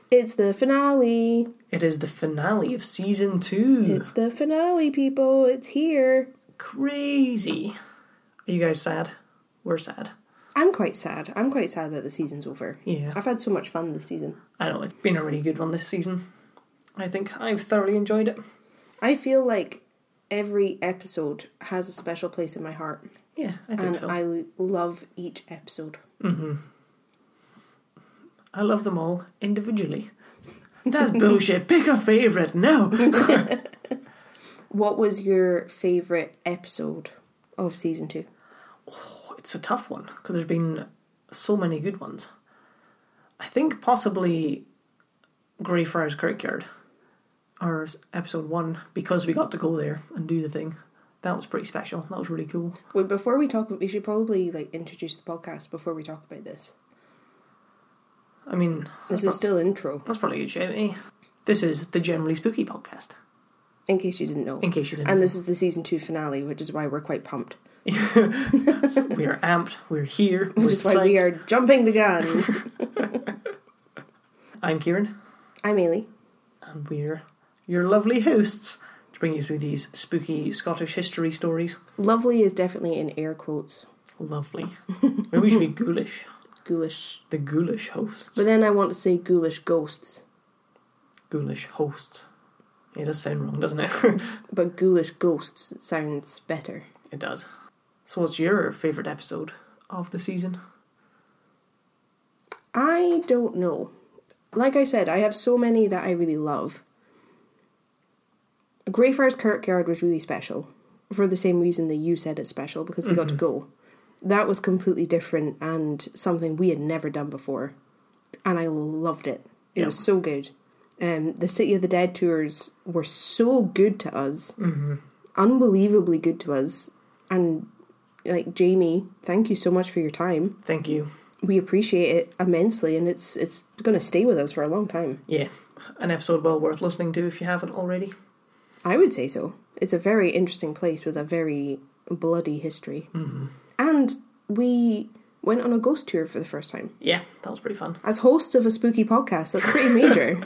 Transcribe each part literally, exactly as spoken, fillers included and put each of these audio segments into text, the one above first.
It's the finale. It is the finale of season two. It's the finale, people. It's here. Crazy. Are you guys sad? We're sad. I'm quite sad. I'm quite sad that the season's over. Yeah. I've had so much fun this season. I know, it's been a really good one this season. I think I've thoroughly enjoyed it. I feel like every episode has a special place in my heart. Yeah, I think and so. I l- love each episode. Mm-hmm. I love them all individually. That's bullshit. Pick a favourite. No. What was your favourite episode of season two? Oh, it's a tough one because there's been so many good ones. I think possibly Greyfriars Kirkyard, or episode one, because we got to go there and do the thing. That was pretty special. That was really cool. Wait, before we talk, we should probably like introduce the podcast before we talk about this. I mean, This is still intro, that's probably a good shout, eh? This is the Generally Spooky podcast. in case you didn't know. In case you didn't And know. this is the season two finale, which is why we're quite pumped. So we are amped, we're here, Which we're is why we psyched. are jumping the gun. I'm Kieran, I'm Ailey. and we're your lovely hosts to bring you through these spooky Scottish history stories. Lovely is definitely in air quotes. Lovely. Maybe we should be ghoulish. Ghoulish. The ghoulish hosts. But then I want to say ghoulish ghosts. Ghoulish hosts. Yeah, it does sound wrong, doesn't it? But ghoulish ghosts sounds better. It does. So what's your favourite episode of the season? I don't know. Like I said, I have so many that I really love. Greyfriars Kirkyard was really special. For the same reason that you said it's special, because we got to go. That was completely different and something we had never done before. And I loved it. It Yep. was so good. Um, the City of the Dead tours were so good to us. Mm-hmm. Unbelievably good to us. And, like, Jamie, thank you so much for your time. Thank you. We appreciate it immensely, and it's it's going to stay with us for a long time. Yeah, an episode well worth listening to if you haven't already. I would say so. It's a very interesting place with a very bloody history. Mm-hmm. And we went on a ghost tour for the first time. Yeah, that was pretty fun. As hosts of a spooky podcast, that's pretty major.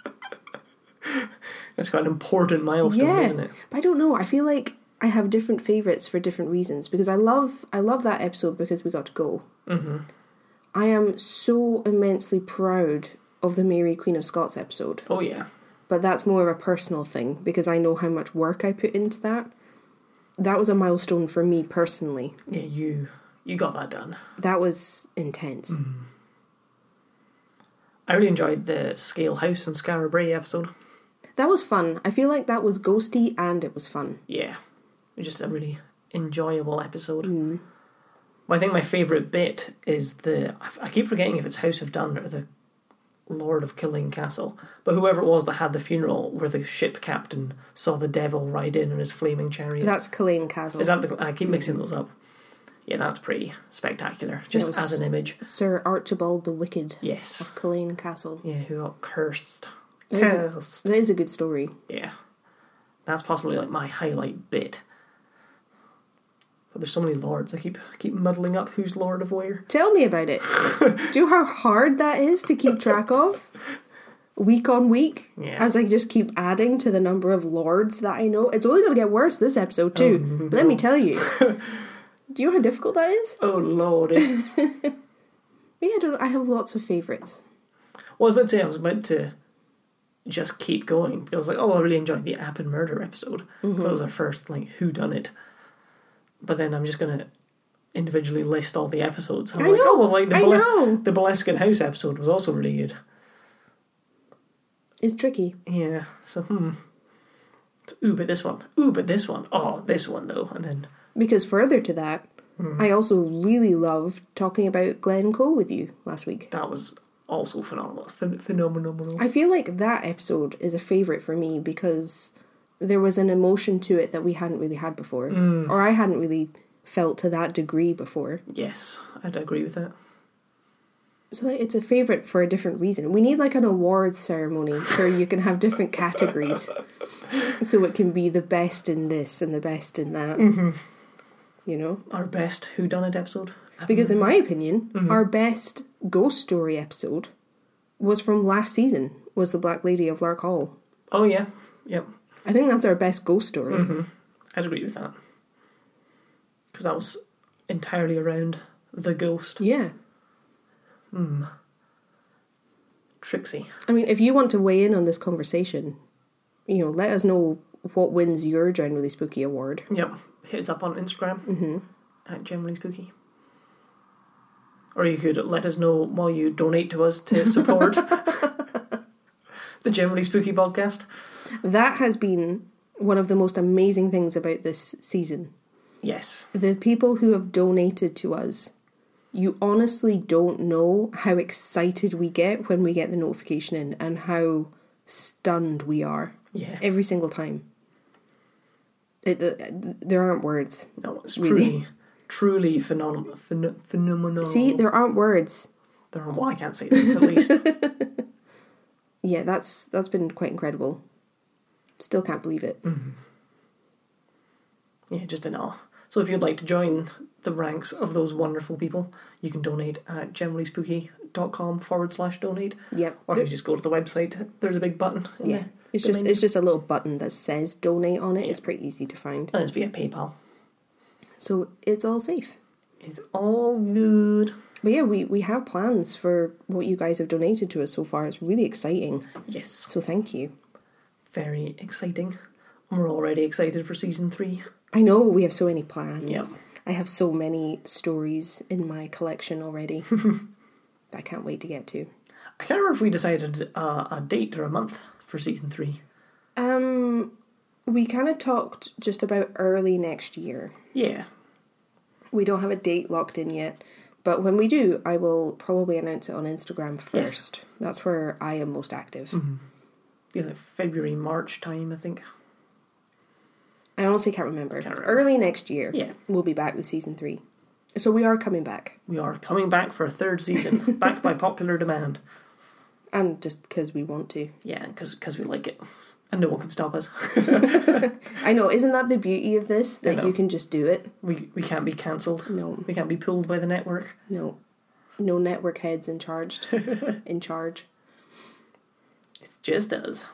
It's quite an important milestone, Yeah, isn't it? but I don't know. I feel like I have different favourites for different reasons. Because I love I love that episode because we got to go. Mm-hmm. I am so immensely proud of the Mary Queen of Scots episode. Oh, yeah. But that's more of a personal thing because I know how much work I put into that. That was a milestone for me personally. Yeah, you you got that done. That was intense. Mm. I really enjoyed the Scale House and Skara Brae episode. That was fun. I feel like that was ghosty and it was fun. Yeah, it was just a really enjoyable episode. Mm. Well, I think my favourite bit is the... I keep forgetting if it's House of Dun or the Lord of Killing Castle, but whoever it was that had the funeral where the ship captain saw the devil ride in on his flaming chariot. That's Culzean Castle. Is that the... I keep mixing those up. Yeah, that's pretty spectacular, just was as an image. Sir Archibald the Wicked Yes. of Culzean Castle. Yeah, who got cursed. That is, a, Cursed. that is a good story. Yeah. That's possibly like my highlight bit. But there's so many lords. I keep keep muddling up who's Lord of where. Tell me about it. Do you know how hard that is to keep track of? Week on week? Yeah. As I just keep adding to the number of lords that I know. It's only going to get worse this episode too. Oh, no. Let me tell you. Do you know how difficult that is? Oh, lordy. Yeah, I don't. I have lots of favourites. Well, I was about to say, I was about to just keep going. Because I was like, oh, I really enjoyed the App and Murder episode. Mm-hmm. That was our first, like, whodunit. But then I'm just going to individually list all the episodes. I'm I like, know, oh, well, like, the, I Bole- know. the Boleskine House episode was also really good. It's tricky. Yeah, so, hmm. It's, ooh, but this one. Ooh, but this one. Oh, this one, though. And then... Because further to that, Mm. I also really loved talking about Glencoe with you last week. That was also phenomenal. Phen- phenomenal. I feel like that episode is a favourite for me because there was an emotion to it that we hadn't really had before. Mm. Or I hadn't really felt to that degree before. Yes, I'd agree with that. So it's a favourite for a different reason. We need like an awards ceremony where you can have different categories. So it can be the best in this and the best in that. Mm-hmm. You know? Our best whodunit episode. Because in my opinion, Mm-hmm. our best ghost story episode was from last season, was the Black Lady of Lark Hall. Oh, yeah. Yep. I think that's our best ghost story. Mm-hmm. I'd agree with that. Because that was entirely around the ghost. Yeah. Hmm. Trixie. I mean, if you want to weigh in on this conversation, you know, let us know what wins your Generally Spooky award. Yep. Hit us up on Instagram Mm-hmm. at Generally Spooky. Or you could let us know while you donate to us to support the Generally Spooky podcast. That has been one of the most amazing things about this season. Yes. The people who have donated to us, you honestly don't know how excited we get when we get the notification in and how stunned we are. Yeah. Every single time. It, uh, there aren't words. No, it's really. truly, truly phenomenal. Phen- phenomenal. See, there aren't words. There are, well, I can't say that, at least. Yeah, that's that's been quite incredible. Still can't believe it. Mm-hmm. Yeah, just in awe. So if you'd like to join the ranks of those wonderful people, you can donate at generallyspooky.com forward slash donate. Yep. Or if you just go to the website, there's a big button. In Yeah. the, It's the just menu. it's just a little button that says donate on it. Yeah. It's pretty easy to find. And it's via PayPal. So it's all safe. It's all good. But yeah, we, we have plans for what you guys have donated to us so far. It's really exciting. Yes. So thank you. Very exciting. And we're already excited for season three. I know we have so many plans. Yep. I have so many stories in my collection already that I can't wait to get to. I can't remember if we decided uh, a date or a month for season three. Um, we kind of talked just about early next year. Yeah. We don't have a date locked in yet, but when we do, I will probably announce it on Instagram first. Yes. That's where I am most active. Mm-hmm. Be like February, March time, I think. I honestly can't remember. Can't remember. Early next year, Yeah. we'll be back with season three. So we are coming back. We are coming back for a third season, back by popular demand. And just because we want to. Yeah, because we like it. And no one can stop us. I know, isn't that the beauty of this? I That know. you can just do it? We we can't be cancelled. No, We can't be pulled by the network. no. No network heads in charge. in charge. It just does.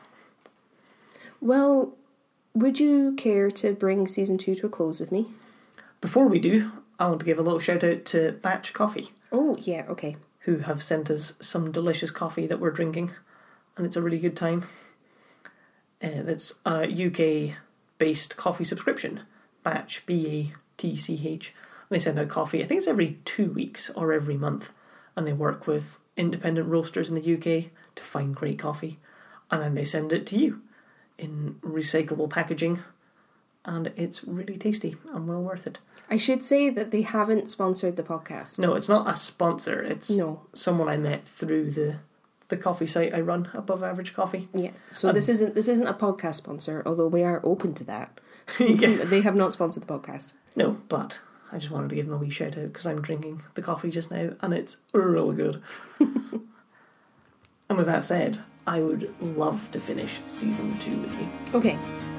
Well, would you care to bring season two to a close with me? Before we do, I want to give a little shout out to Batch Coffee, Oh, yeah, okay. who have sent us some delicious coffee that we're drinking, and it's a really good time. Uh, that's a U K-based coffee subscription, Batch, B A T C H. And they send out coffee, I think it's every two weeks or every month, and they work with independent roasters in the U K to find great coffee, and then they send it to you in recyclable packaging, and it's really tasty and well worth it. I should say that they haven't sponsored the podcast. No, it's not a sponsor. It's No. someone I met through the the coffee site I run, Above Average Coffee. Yeah. So Um, this isn't this isn't a podcast sponsor, although we are open to that. Yeah. They have not sponsored the podcast. No, but I just wanted to give them a wee shout out because I'm drinking the coffee just now and it's real good. And with that said, I would love to finish season two with you. Okay.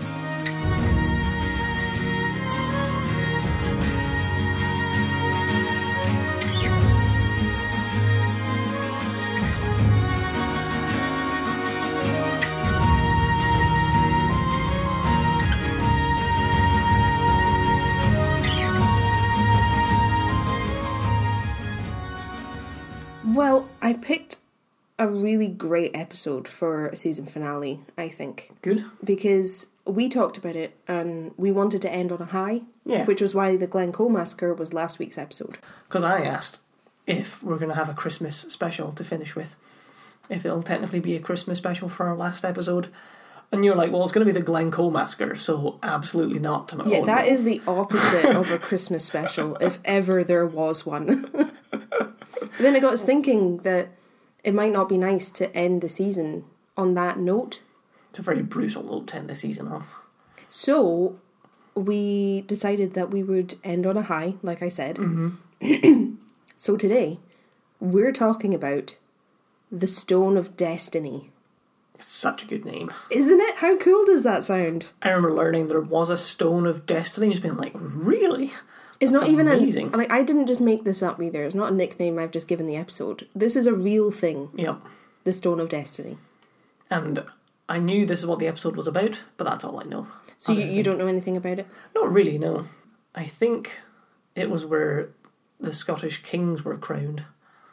Well, I picked a really great episode for a season finale, I think. Good? Because we talked about it and we wanted to end on a high, Yeah. which was why the Glencoe Massacre was last week's episode. Because I asked if we're going to have a Christmas special to finish with. If it'll technically be a Christmas special for our last episode. And you're like, well, it's going to be the Glencoe Massacre, so absolutely not. I'm like, Yeah, oh, that no. is the opposite of a Christmas special, if ever there was one. Then I got us thinking that it might not be nice to end the season on that note. It's a very brutal note to end the season on. So we decided that we would end on a high, like I said. Mm-hmm. So today, we're talking about the Stone of Destiny. Such a good name. Isn't it? How cool does that sound? I remember learning there was a Stone of Destiny and just being like, really? It's That's not even amazing. a... Like, I didn't just make this up either. It's not a nickname I've just given the episode. This is a real thing. Yep. the Stone of Destiny. And I knew this is what the episode was about, but that's all I know. So you, you don't know anything about it? Not really, no. I think it was where the Scottish kings were crowned.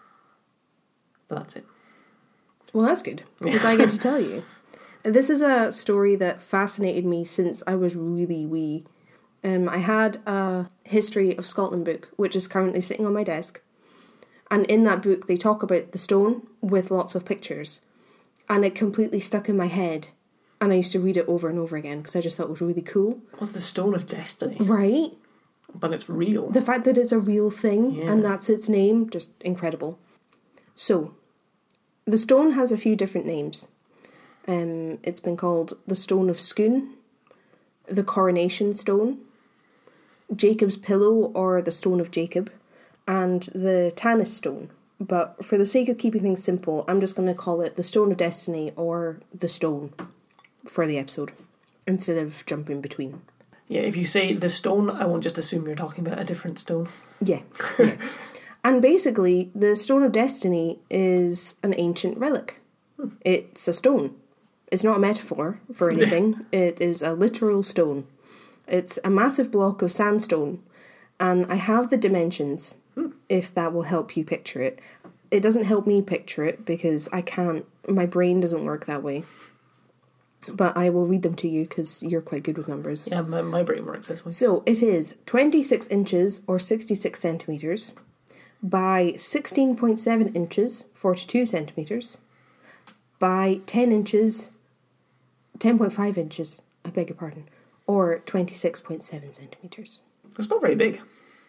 But that's it. Well, that's good, because I get to tell you. This is a story that fascinated me since I was really wee. Um, I had a History of Scotland book, which is currently sitting on my desk. And in that book, they talk about the stone with lots of pictures. And it completely stuck in my head. And I used to read it over and over again, because I just thought it was really cool. It was the Stone of Destiny. Right? But it's real. The fact that it's a real thing, Yeah. and that's its name, just incredible. So, the stone has a few different names. Um, it's been called the Stone of Scone, the Coronation Stone, Jacob's Pillow or the Stone of Jacob, and the Tanis Stone. But for the sake of keeping things simple, I'm just going to call it the Stone of Destiny or the Stone for the episode, instead of jumping between. Yeah, if you say the stone, I won't just assume you're talking about a different stone. Yeah, yeah. And basically, the Stone of Destiny is an ancient relic. Hmm. It's a stone. It's not a metaphor for anything. It is a literal stone. It's a massive block of sandstone. And I have the dimensions, hmm. if that will help you picture it. It doesn't help me picture it because I can't, my brain doesn't work that way. But I will read them to you because you're quite good with numbers. Yeah, my, my brain works this way. So it is twenty-six inches or sixty-six centimetres by sixteen point seven inches, forty-two centimetres, by ten inches, ten point five inches, I beg your pardon, or twenty-six point seven centimetres. It's not very big.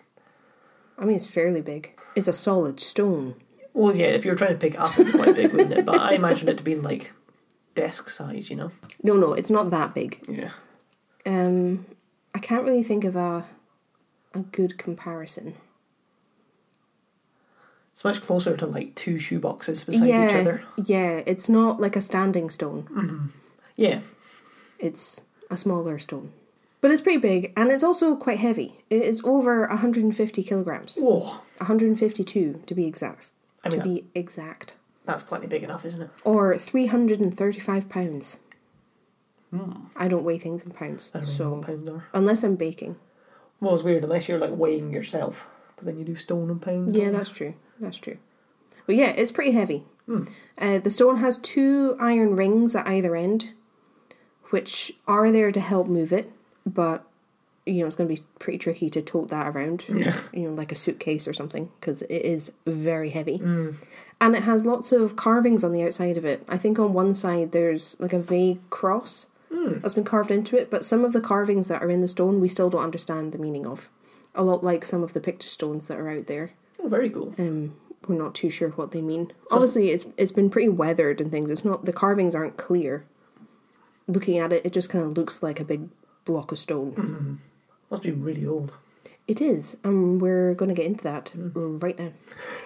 I mean, it's fairly big. It's a solid stone. Well, yeah, if you were trying to pick it up, it'd be quite big, wouldn't it? But I imagine it to be like desk size, you know? No, no, it's not that big. Yeah. Um, I can't really think of a a good comparison. It's much closer to like two shoeboxes beside yeah, each other. Yeah, it's not like a standing stone. Mm-hmm. Yeah. It's a smaller stone. But it's pretty big, and it's also quite heavy. It is over one hundred fifty kilograms. Whoa. one hundred fifty-two, to be exact. I mean, to be exact. That's plenty big enough, isn't it? Or three hundred thirty-five pounds. Hmm. I don't weigh things in pounds. I don't so know what pounds are. Unless I'm baking. Well, it's weird, unless you're like weighing yourself. Because then you do stone and pounds. Yeah, that's true. That's true. But yeah, it's pretty heavy. Hmm. Uh, the stone has two iron rings at either end, which are there to help move it, but you know, it's going to be pretty tricky to tote that around, yeah. you know, like a suitcase or something, because it is very heavy. Mm. And it has lots of carvings on the outside of it. I think on one side there's like a vague cross mm. that's been carved into it, but some of the carvings that are in the stone we still don't understand the meaning of. A lot like some of the picture stones that are out there. Oh, very cool. Um, we're not too sure what they mean. So obviously, it's it's been pretty weathered and things. It's not, the carvings aren't clear. Looking at it, it just kind of looks like a big block of stone. Mm-hmm. Must be really old. It is, and we're going to get into that mm. right now.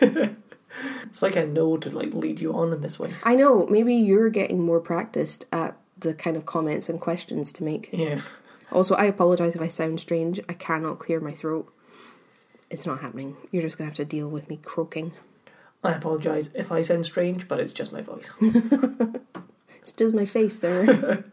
It's like I know to like lead you on in this way. I know, maybe you're getting more practiced at the kind of comments and questions to make. Yeah. Also, I apologise if I sound strange. I cannot clear my throat. It's not happening. You're just going to have to deal with me croaking. I apologise if I sound strange, but it's just my voice. It's just my face, sir.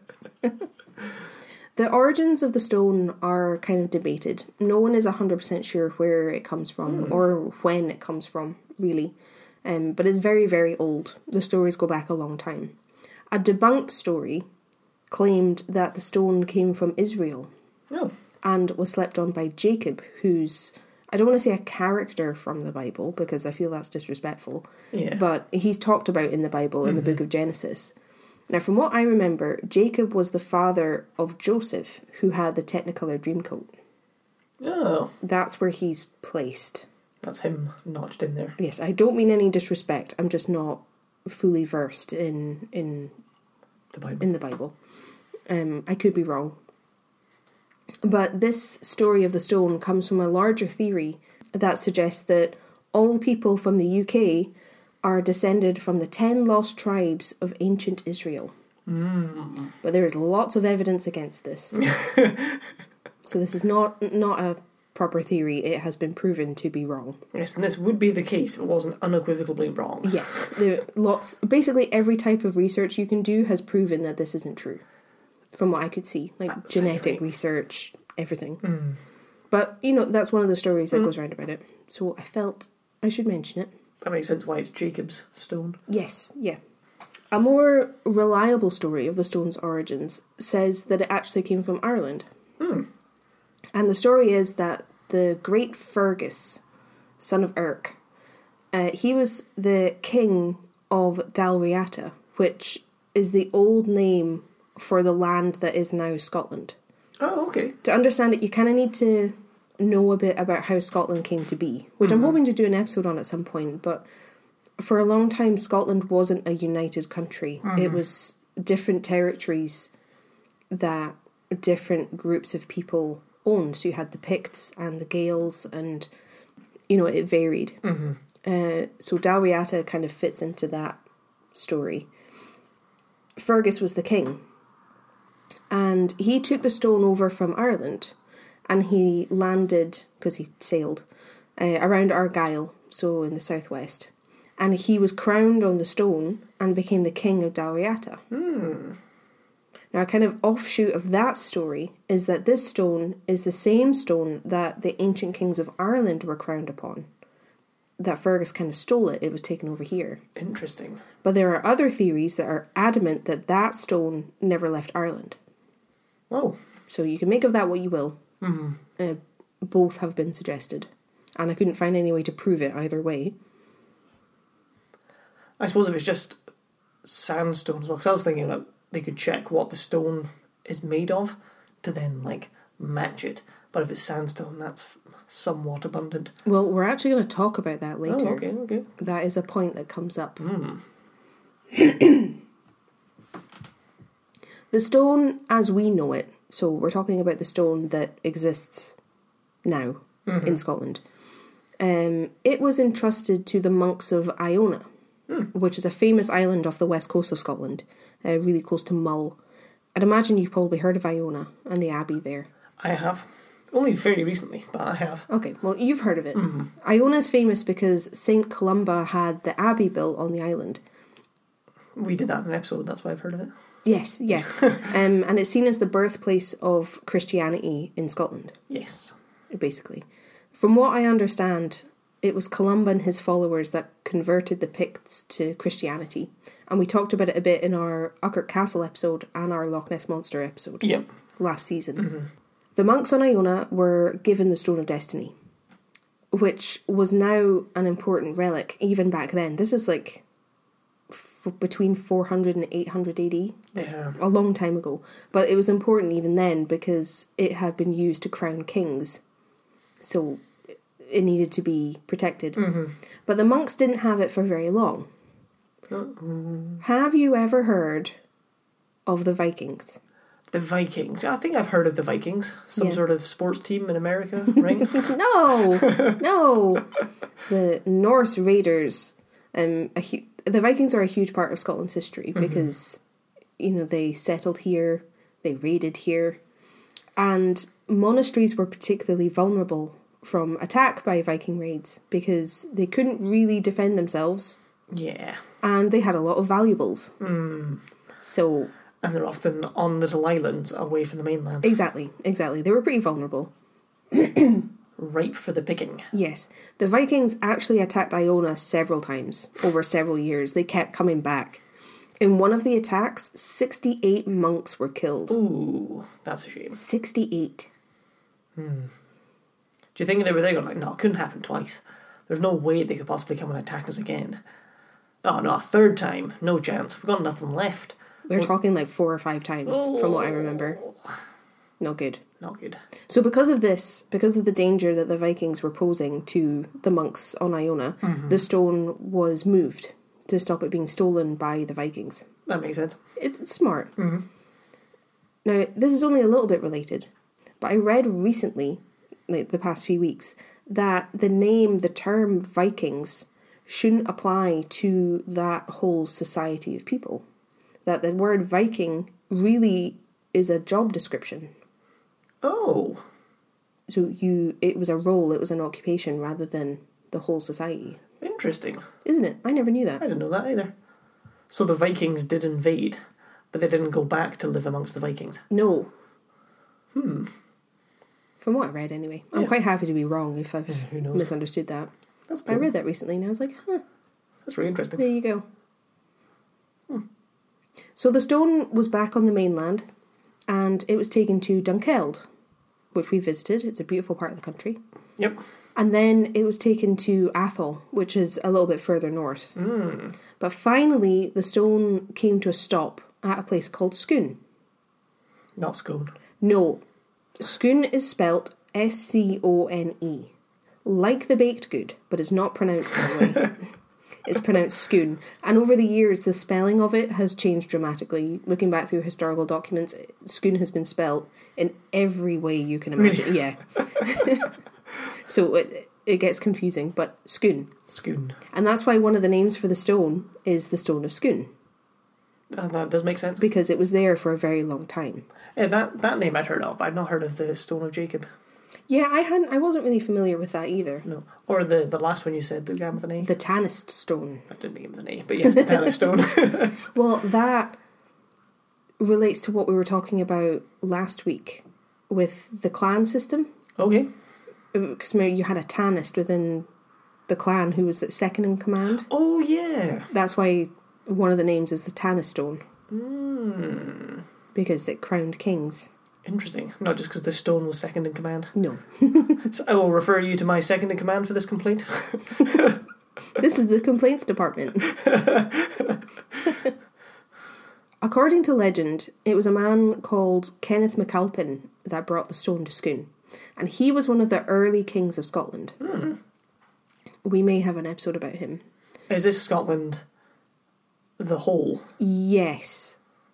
The origins of the stone are kind of debated. No one is one hundred percent sure where it comes from mm. or when it comes from, really. Um, but it's very, very old. The stories go back a long time. A debunked story claimed that the stone came from Israel oh. and was slept on by Jacob, who's, I don't want to say a character from the Bible because I feel that's disrespectful, yeah. but he's talked about in the Bible in mm-hmm. the book of Genesis. Now, from what I remember, Jacob was the father of Joseph, who had the Technicolor Dreamcoat. Oh. That's where he's placed. That's him notched in there. Yes, I don't mean any disrespect. I'm just not fully versed in in the Bible. In the Bible. Um, I could be wrong. But this story of the stone comes from a larger theory that suggests that all people from the U K are descended from the ten lost tribes of ancient Israel. Mm. But there is lots of evidence against this. So this is not not a proper theory, it has been proven to be wrong. Yes, and this would be the case if it wasn't unequivocally wrong. Yes, there lots. Basically, every type of research you can do has proven that this isn't true, from what I could see, like That's genetic right. research, everything. Mm. But you know, that's one of the stories that Mm. goes around about it. So I felt I should mention it. That makes sense why it's Jacob's stone. Yes, yeah. A more reliable story of the stone's origins says that it actually came from Ireland. Hmm. And the story is that the great Fergus, son of Erc, uh, he was the king of Dalriata, which is the old name for the land that is now Scotland. Oh, okay. To understand it, you kind of need to know a bit about how Scotland came to be, which mm-hmm. I'm hoping to do an episode on at some point, but for a long time, Scotland wasn't a united country. Mm-hmm. It was different territories that different groups of people owned. So you had the Picts and the Gaels, and, you know, it varied. Mm-hmm. Uh, so Dalriata kind of fits into that story. Fergus was the king, and he took the stone over from Ireland, and he landed, because he sailed, uh, around Argyll, so in the southwest. And he was crowned on the stone and became the king of Dalriata. Mm. Now, a kind of offshoot of that story is that this stone is the same stone that the ancient kings of Ireland were crowned upon. That Fergus kind of stole it. It was taken over here. Interesting. But there are other theories that are adamant that that stone never left Ireland. Oh. So you can make of that what you will. Mm-hmm. Uh, both have been suggested. And I couldn't find any way to prove it either way. I suppose if it's just sandstone as well, because I was thinking that they could check what the stone is made of to then, like, match it. But if it's sandstone, that's somewhat abundant. Well, we're actually going to talk about that later. Oh, okay, okay. That is a point that comes up. Mm. The stone as we know it, so we're talking about the stone that exists now mm-hmm. in Scotland, um, it was entrusted to the monks of Iona, mm. which is a famous island off the west coast of Scotland, uh, really close to Mull. I'd imagine you've probably heard of Iona and the abbey there. I have. Only fairly recently, but I have. Okay, well, you've heard of it. Mm-hmm. Iona's famous because Saint Columba had the abbey built on the island. We did that in an episode, that's why I've heard of it. Yes, yeah. um, and it's seen as the birthplace of Christianity in Scotland. Yes. Basically. From what I understand, it was Columba and his followers that converted the Picts to Christianity. And we talked about it a bit in our Uckert Castle episode and our Loch Ness Monster episode. Yep. Last season. Mm-hmm. The monks on Iona were given the Stone of Destiny, which was now an important relic, even back then. This is like f- between four hundred and eight hundred A D. Yeah. A long time ago. But it was important even then because it had been used to crown kings. So it needed to be protected. Mm-hmm. But the monks didn't have it for very long. Uh-oh. Have you ever heard of the Vikings? The Vikings. I think I've heard of the Vikings. Some Yeah. sort of sports team in America, right? No! No! The Norse raiders. Um, a hu- the Vikings are a huge part of Scotland's history because, mm-hmm. you know, they settled here, they raided here, and monasteries were particularly vulnerable from attack by Viking raids because they couldn't really defend themselves. Yeah. And they had a lot of valuables. Mm. So... And they're often on little islands away from the mainland. Exactly, exactly. They were pretty vulnerable. Ripe for the picking. Yes. The Vikings actually attacked Iona several times over several years. They kept coming back. In one of the attacks, sixty-eight monks were killed. Ooh, that's a shame. sixty-eight. Hmm. Do you think they were there going like, no, it couldn't happen twice. There's no way they could possibly come and attack us again. Oh no, a third time. No chance. We've got nothing left. They're well, talking like four or five times oh, from what I remember. Not good. Not good. So because of this, because of the danger that the Vikings were posing to the monks on Iona, mm-hmm. the stone was moved to stop it being stolen by the Vikings. That makes sense. It's smart. Mm-hmm. Now, this is only a little bit related, but I read recently, like the past few weeks, that the name, the term Vikings shouldn't apply to that whole society of people. That the word Viking really is a job description. Oh. So you, it was a role, it was an occupation rather than the whole society. Interesting. Isn't it? I never knew that. I didn't know that either. So the Vikings did invade, but they didn't go back to live amongst the Vikings. No. Hmm. From what I read, anyway. I'm Yeah. quite happy to be wrong if I've Yeah, who knows? misunderstood that. That's I cool. read that recently and I was like, huh, That's really interesting. there you go. Hmm. So the stone was back on the mainland and it was taken to Dunkeld, which we visited. It's a beautiful part of the country. Yep. And then it was taken to Athol, which is a little bit further north. Mm. But finally, the stone came to a stop at a place called Scone. Not scone. No, Scone is spelt S C O N E. Like the baked good, but it's not pronounced that way. It's pronounced Scone. And over the years, the spelling of it has changed dramatically. Looking back through historical documents, Scone has been spelt in every way you can imagine. Really? Yeah. So it, it gets confusing, but Scone. Scone. And that's why one of the names for the stone is the Stone of Scone, Uh, that does make sense. because it was there for a very long time. Yeah, that, that name I'd heard of, but I'd not heard of the Stone of Jacob. Yeah, I hadn't. I wasn't really familiar with that either. No. Or the, the last one you said, the guy with an A. The Tanist stone. I didn't begin with an A, but yes, the Tannis Stone. Well, that relates to what we were talking about last week with the clan system. Okay. Because you had a Tanist within the clan who was second in command. Oh, yeah. That's why one of the names is the Tanist stone, Mm. because it crowned kings. Interesting. Not just because the stone was second in command. No. So I will refer you to my second in command for this complaint. This is the complaints department. According to legend, it was a man called Kenneth MacAlpin that brought the stone to Scone. And he was one of the early kings of Scotland. Hmm. We may have an episode about him. Is this Scotland the whole? Yes.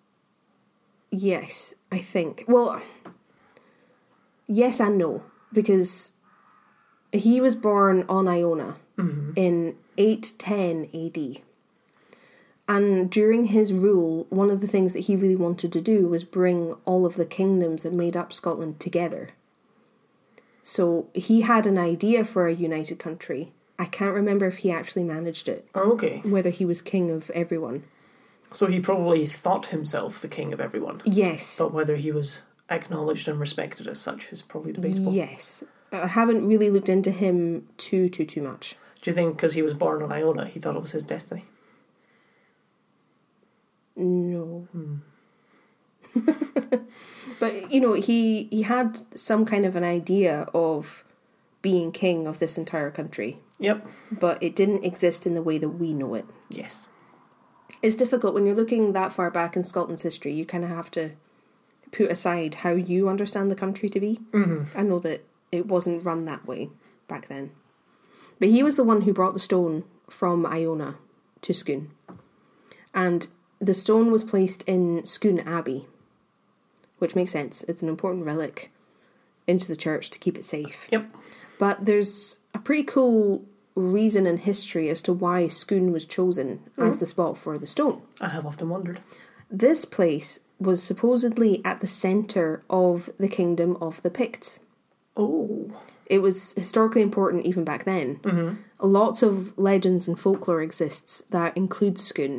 Yes, I think. Well, yes and no. Because he was born on Iona Mm-hmm. in eight ten A D. And during his rule, one of the things that he really wanted to do was bring all of the kingdoms that made up Scotland together. So he had an idea for a united country. I can't remember if he actually managed it, Oh, okay. whether he was king of everyone. So he probably thought himself the king of everyone. Yes. But whether he was acknowledged and respected as such is probably debatable. Yes. I haven't really looked into him too, too, too much. Do you think because he was born on Iona, he thought it was his destiny? No. Hmm. But, you know, he, he had some kind of an idea of being king of this entire country, Yep. but it didn't exist in the way that we know it. Yes. It's difficult when you're looking that far back in Scotland's history. You kind of have to put aside how you understand the country to be. Mm-hmm. I know that it wasn't run that way back then. But he was the one who brought the stone from Iona to Scone. And the stone was placed in Scone Abbey, which makes sense. It's an important relic into the church to keep it safe. Yep. But there's a pretty cool reason and history as to why Scone was chosen mm. as the spot for the stone. I have often wondered. This place was supposedly at the centre of the kingdom of the Picts. Oh. It was historically important even back then. Mm-hmm. Lots of legends and folklore exists that include Scone.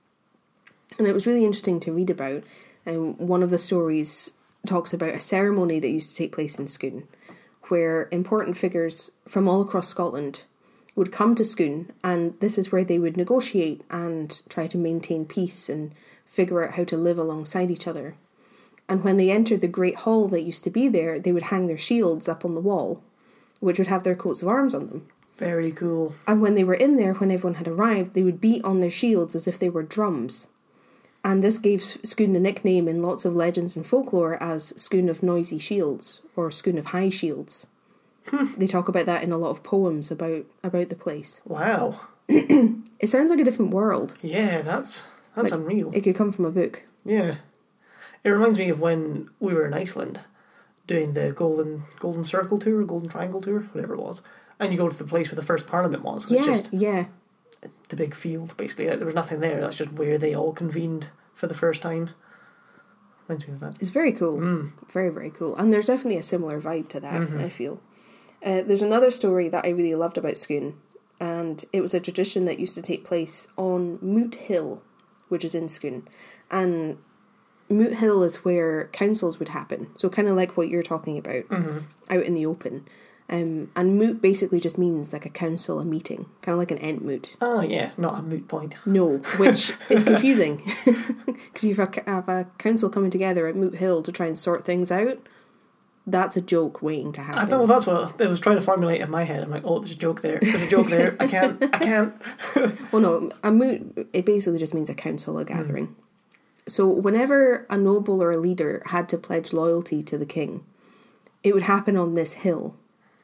And it was really interesting to read about. Um, one of the stories talks about a ceremony that used to take place in Scone, where important figures from all across Scotland would come to Scone, and this is where they would negotiate and try to maintain peace and figure out how to live alongside each other. And when they entered the great hall that used to be there, they would hang their shields up on the wall, which would have their coats of arms on them. Very cool. And when they were in there, when everyone had arrived, they would beat on their shields as if they were drums. And this gave Scone the nickname in lots of legends and folklore as Scone of Noisy Shields, or Scone of High Shields. They talk about that in a lot of poems about, about the place. Wow. It sounds like a different world. Yeah, that's that's Like, unreal. It could come from a book. Yeah. It reminds me of when we were in Iceland doing the Golden Golden Circle tour, Golden Triangle tour, whatever it was. And you go to the place where the first parliament was. And Yeah, It's just yeah. the big field, basically. There was nothing there. That's just where they all convened for the first time. Reminds me of that. It's very cool. Mm. Very, very cool. And there's definitely a similar vibe to that, Mm-hmm. I feel. Uh, there's another story that I really loved about Scone, and it was a tradition that used to take place on Moot Hill, which is in Scone. And Moot Hill is where councils would happen, so kind of like what you're talking about, Mm-hmm. out in the open. Um, and moot basically just means like a council, a meeting, kind of like an ent moot. Oh, yeah, not a moot point. No, which is confusing, because you have a council coming together at Moot Hill to try and sort things out. That's a joke waiting to happen. I know, that's what I was trying to formulate in my head. I'm like, oh, there's a joke there. There's a joke there. I can't. I can't. Well, no, a moot, it basically just means a council, a gathering. Mm. So whenever a noble or a leader had to pledge loyalty to the king, it would happen on this hill.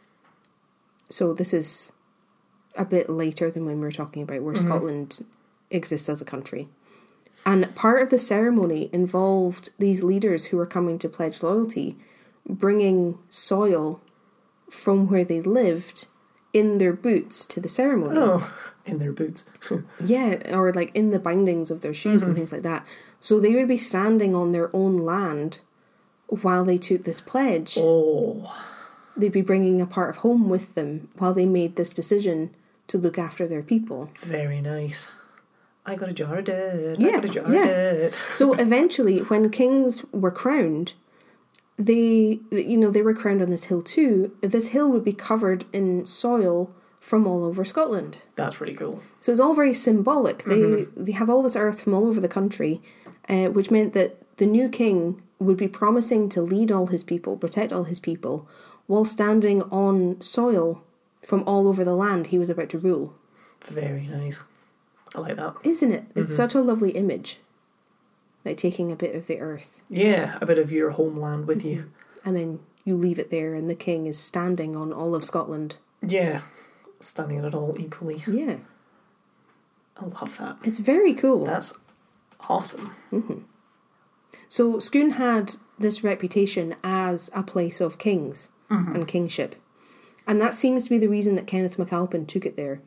So this is a bit later than when we were talking about where mm-hmm. Scotland exists as a country. And part of the ceremony involved these leaders who were coming to pledge loyalty bringing soil from where they lived in their boots to the ceremony. Oh, in their boots. Yeah, or like in the bindings of their shoes mm-hmm. and things like that. So they would be standing on their own land while they took this pledge. Oh. They'd be bringing a part of home with them while they made this decision to look after their people. Very nice. I got a jar of dirt. Yeah, I got a jar yeah. of dirt. So eventually, when kings were crowned, they, you know, they were crowned on this hill too. This hill would be covered in soil from all over Scotland. That's really cool. So it's all very symbolic. Mm-hmm. They they have all this earth from all over the country, uh, which meant that the new king would be promising to lead all his people, protect all his people, while standing on soil from all over the land he was about to rule. Very nice. I like that. Isn't it? Mm-hmm. It's such a lovely image. Like taking a bit of the earth. Yeah, a bit of your homeland with you. And then you leave it there and the king is standing on all of Scotland. Yeah, standing on it all equally. Yeah. I love that. It's very cool. That's awesome. Mm-hmm. So Scone had this reputation as a place of kings mm-hmm. and kingship. And that seems to be the reason that Kenneth MacAlpin took it there.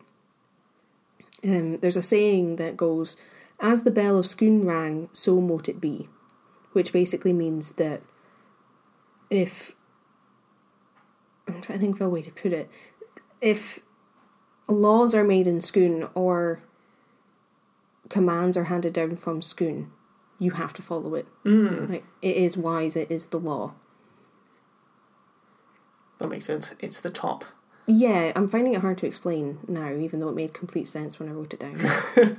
Um, there's a saying that goes, as the bell of Scone rang, so mote it be. Which basically means that if... I'm trying to think of a way to put it. If laws are made in Scone or commands are handed down from Scone, you have to follow it. Mm. Like, it is wise, it is the law. That makes sense. It's the top. Yeah, I'm finding it hard to explain now, even though it made complete sense when I wrote it down.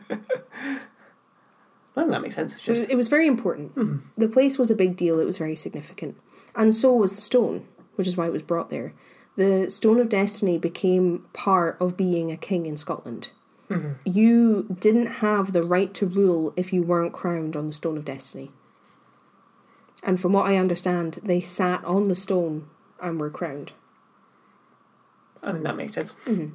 Well, that makes sense. It's just... it, was, it was very important. Mm. The place was a big deal, it was very significant. And so was the stone, which is why it was brought there. The Stone of Destiny became part of being a king in Scotland. Mm-hmm. You didn't have the right to rule if you weren't crowned on the Stone of Destiny. And from what I understand, they sat on the stone and were crowned. I mean, that makes sense. Mm-hmm.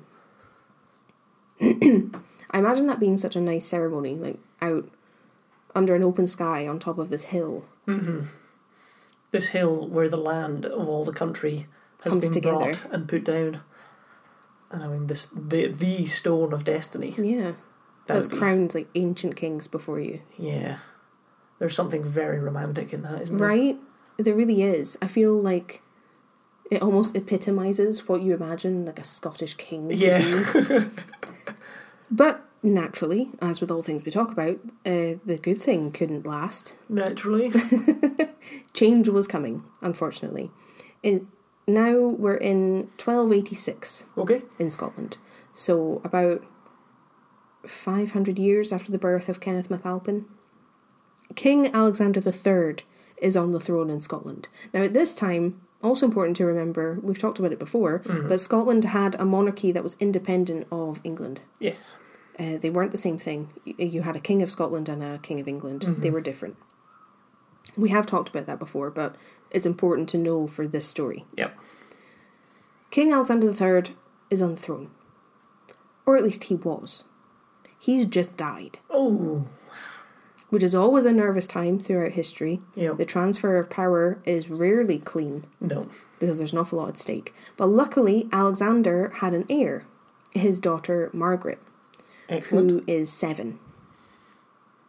I imagine that being such a nice ceremony, like out under an open sky on top of this hill. Mm-hmm. This hill where the land of all the country has comes been together. Brought and put down. And I mean, this the the Stone of Destiny. Yeah. That That's be, crowned like ancient kings before you. Yeah. There's something very romantic in that, isn't there? Right? There really is. I feel like it almost epitomises what you imagine like a Scottish king to yeah. be. But naturally, as with all things we talk about, uh, the good thing couldn't last. Naturally. Change was coming, unfortunately. In, now we're in twelve eighty-six. Okay. In Scotland. So about five hundred years after the birth of Kenneth MacAlpin. King Alexander the Third is on the throne in Scotland. Now at this time, also important to remember, we've talked about it before, mm-hmm. but Scotland had a monarchy that was independent of England. Yes. Uh, they weren't the same thing. You had a King of Scotland and a King of England. Mm-hmm. They were different. We have talked about that before, but it's important to know for this story. Yep. King Alexander the Third is on the throne. Or at least he was. He's just died. Oh. Which is always a nervous time throughout history. Yep. The transfer of power is rarely clean. No. Because there's an awful lot at stake. But luckily, Alexander had an heir. His daughter, Margaret. Excellent. Who is seven.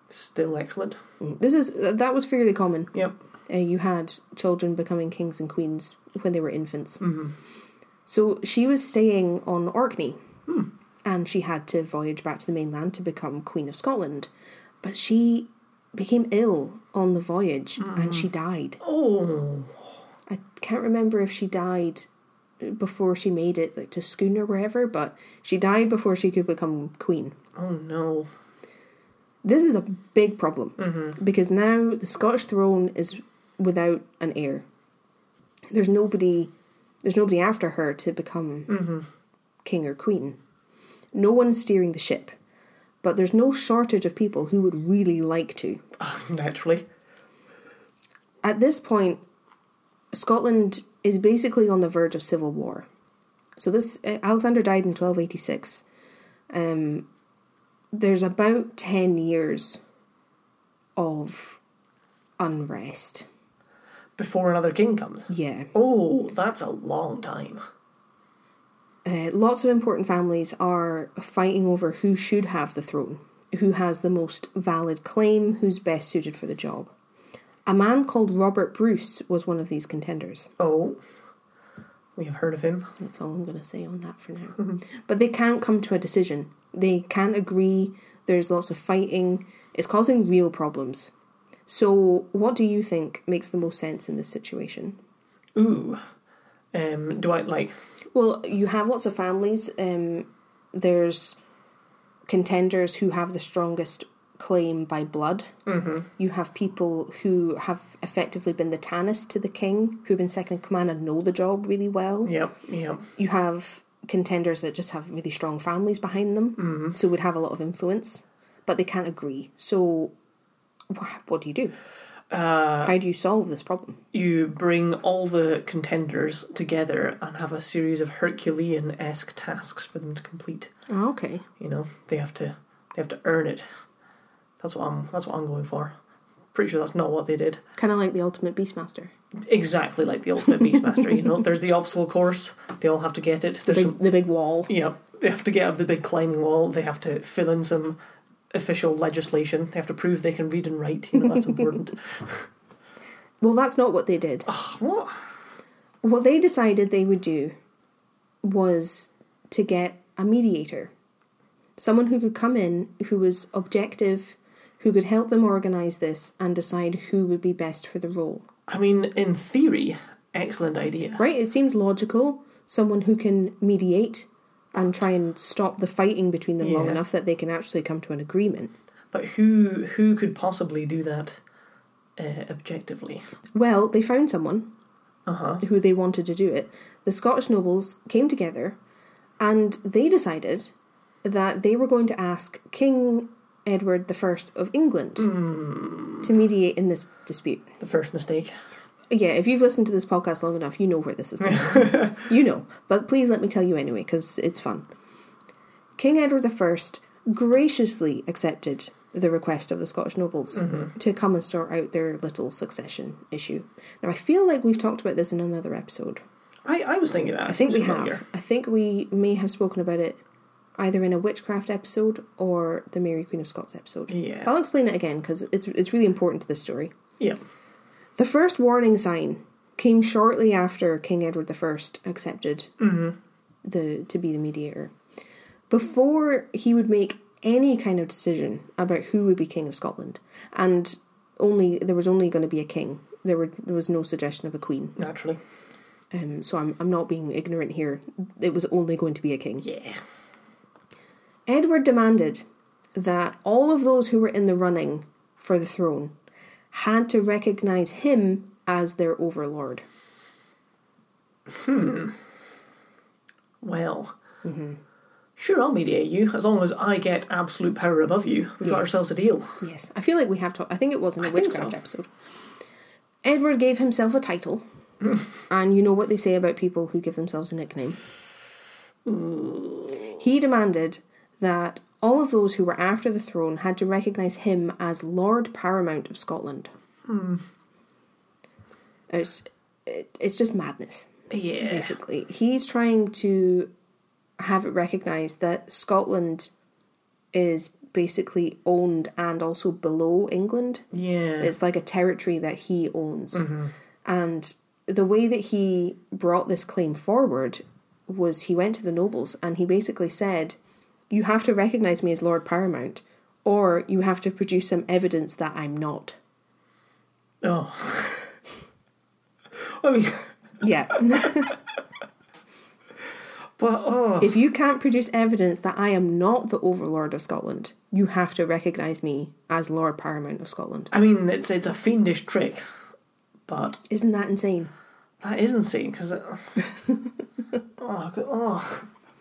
Still excellent. This is that was fairly common. Yep. Uh, you had children becoming kings and queens when they were infants. Mm-hmm. So she was staying on Orkney, Hmm. and she had to voyage back to the mainland to become Queen of Scotland. But she became ill on the voyage, Mm. and she died. Oh. I can't remember if she died before she made it like to Scone or wherever, but she died before she could become queen. Oh no. This is a big problem, Mm-hmm. because now the Scottish throne is without an heir. There's nobody there's nobody after her to become Mm-hmm. king or queen. No one's steering the ship, but there's no shortage of people who would really like to. Naturally. At this point, Scotland is basically on the verge of civil war. So this uh, Alexander died in twelve eighty-six. Um, there's about ten years of unrest. Before another king comes. Yeah. Oh, that's a long time. Uh, lots of important families are fighting over who should have the throne, who has the most valid claim, who's best suited for the job. A man called Robert Bruce was one of these contenders. Oh. We have heard of him. That's all I'm going to say on that for now. But they can't come to a decision. They can't agree. There's lots of fighting. It's causing real problems. So what do you think makes the most sense in this situation? Ooh. Um, do I, like... Well, you have lots of families. Um, there's contenders who have the strongest claim by blood. Mm-hmm. You have people who have effectively been the Tanist to the king, who've been second in command and know the job really well. Yep, yep. You have contenders that just have really strong families behind them, Mm-hmm. so would have a lot of influence, but they can't agree. So wh- what do you do? Uh, How do you solve this problem? you bring all the contenders together and have a series of Herculean-esque tasks for them to complete. Oh, okay. You know, they have to they have to earn it. That's what I'm that's what I'm going for. Pretty sure that's not what they did. Kind of like the Ultimate Beastmaster. Exactly like the Ultimate Beastmaster, you know. There's the obstacle course. They all have to get it. The There's big, some, the big wall. yeah, they have to get up the big climbing wall. They have to fill in some official legislation. They have to prove they can read and write. You know, that's important. Well, that's not what they did. Oh, what? What they decided they would do was to get a mediator. Someone who could come in, who was objective, who could help them organise this and decide who would be best for the role. I mean, in theory, excellent idea. Right? It seems logical. Someone who can mediate and try and stop the fighting between them long Yeah. enough that they can actually come to an agreement. But who who could possibly do that uh, objectively? Well, they found someone Uh-huh. who they wanted to do it. The Scottish nobles came together and they decided that they were going to ask King Edward the First of England Mm, to mediate in this dispute. the first mistake. Yeah, if you've listened to this podcast long enough, you know where this is going. You know, but please let me tell you anyway, because it's fun. King Edward the First graciously accepted the request of the Scottish nobles Mm-hmm. to come and sort out their little succession issue. Now, I feel like we've talked about this in another episode. I, I was thinking that. I think we It's familiar. have. I think we may have spoken about it either in a witchcraft episode or the Mary Queen of Scots episode. Yeah. But I'll explain it again because it's it's really important to this story. Yeah. The first warning sign came shortly after King Edward the First accepted Mm-hmm. the to be the mediator. Before he would make any kind of decision about who would be King of Scotland, and only there was only going to be a king. There were there was no suggestion of a queen. Naturally. Um, so I'm I'm not being ignorant here. It was only going to be a king. Yeah. Edward demanded that all of those who were in the running for the throne had to recognise him as their overlord. Hmm. Well. Mm-hmm. Sure, I'll mediate you as long as I get absolute power above you. We've got Yes. ourselves a deal. Yes, I feel like we have talked. I think it was in the I think witchcraft so. episode. Edward gave himself a title, and you know what they say about people who give themselves a nickname. He demanded that all of those who were after the throne had to recognise him as Lord Paramount of Scotland. Hmm. It's it, it's just madness. Yeah. Basically, he's trying to have it recognised that Scotland is basically owned and also below England. Yeah. It's like a territory that he owns. Mm-hmm. And the way that he brought this claim forward was he went to the nobles and he basically said, you have to recognise me as Lord Paramount, or you have to produce some evidence that I'm not. Oh. I mean... Yeah. But, oh... If you can't produce evidence that I am not the Overlord of Scotland, you have to recognise me as Lord Paramount of Scotland. I mean, it's it's a fiendish trick, but... Isn't that insane? That is insane, because... It... oh, oh...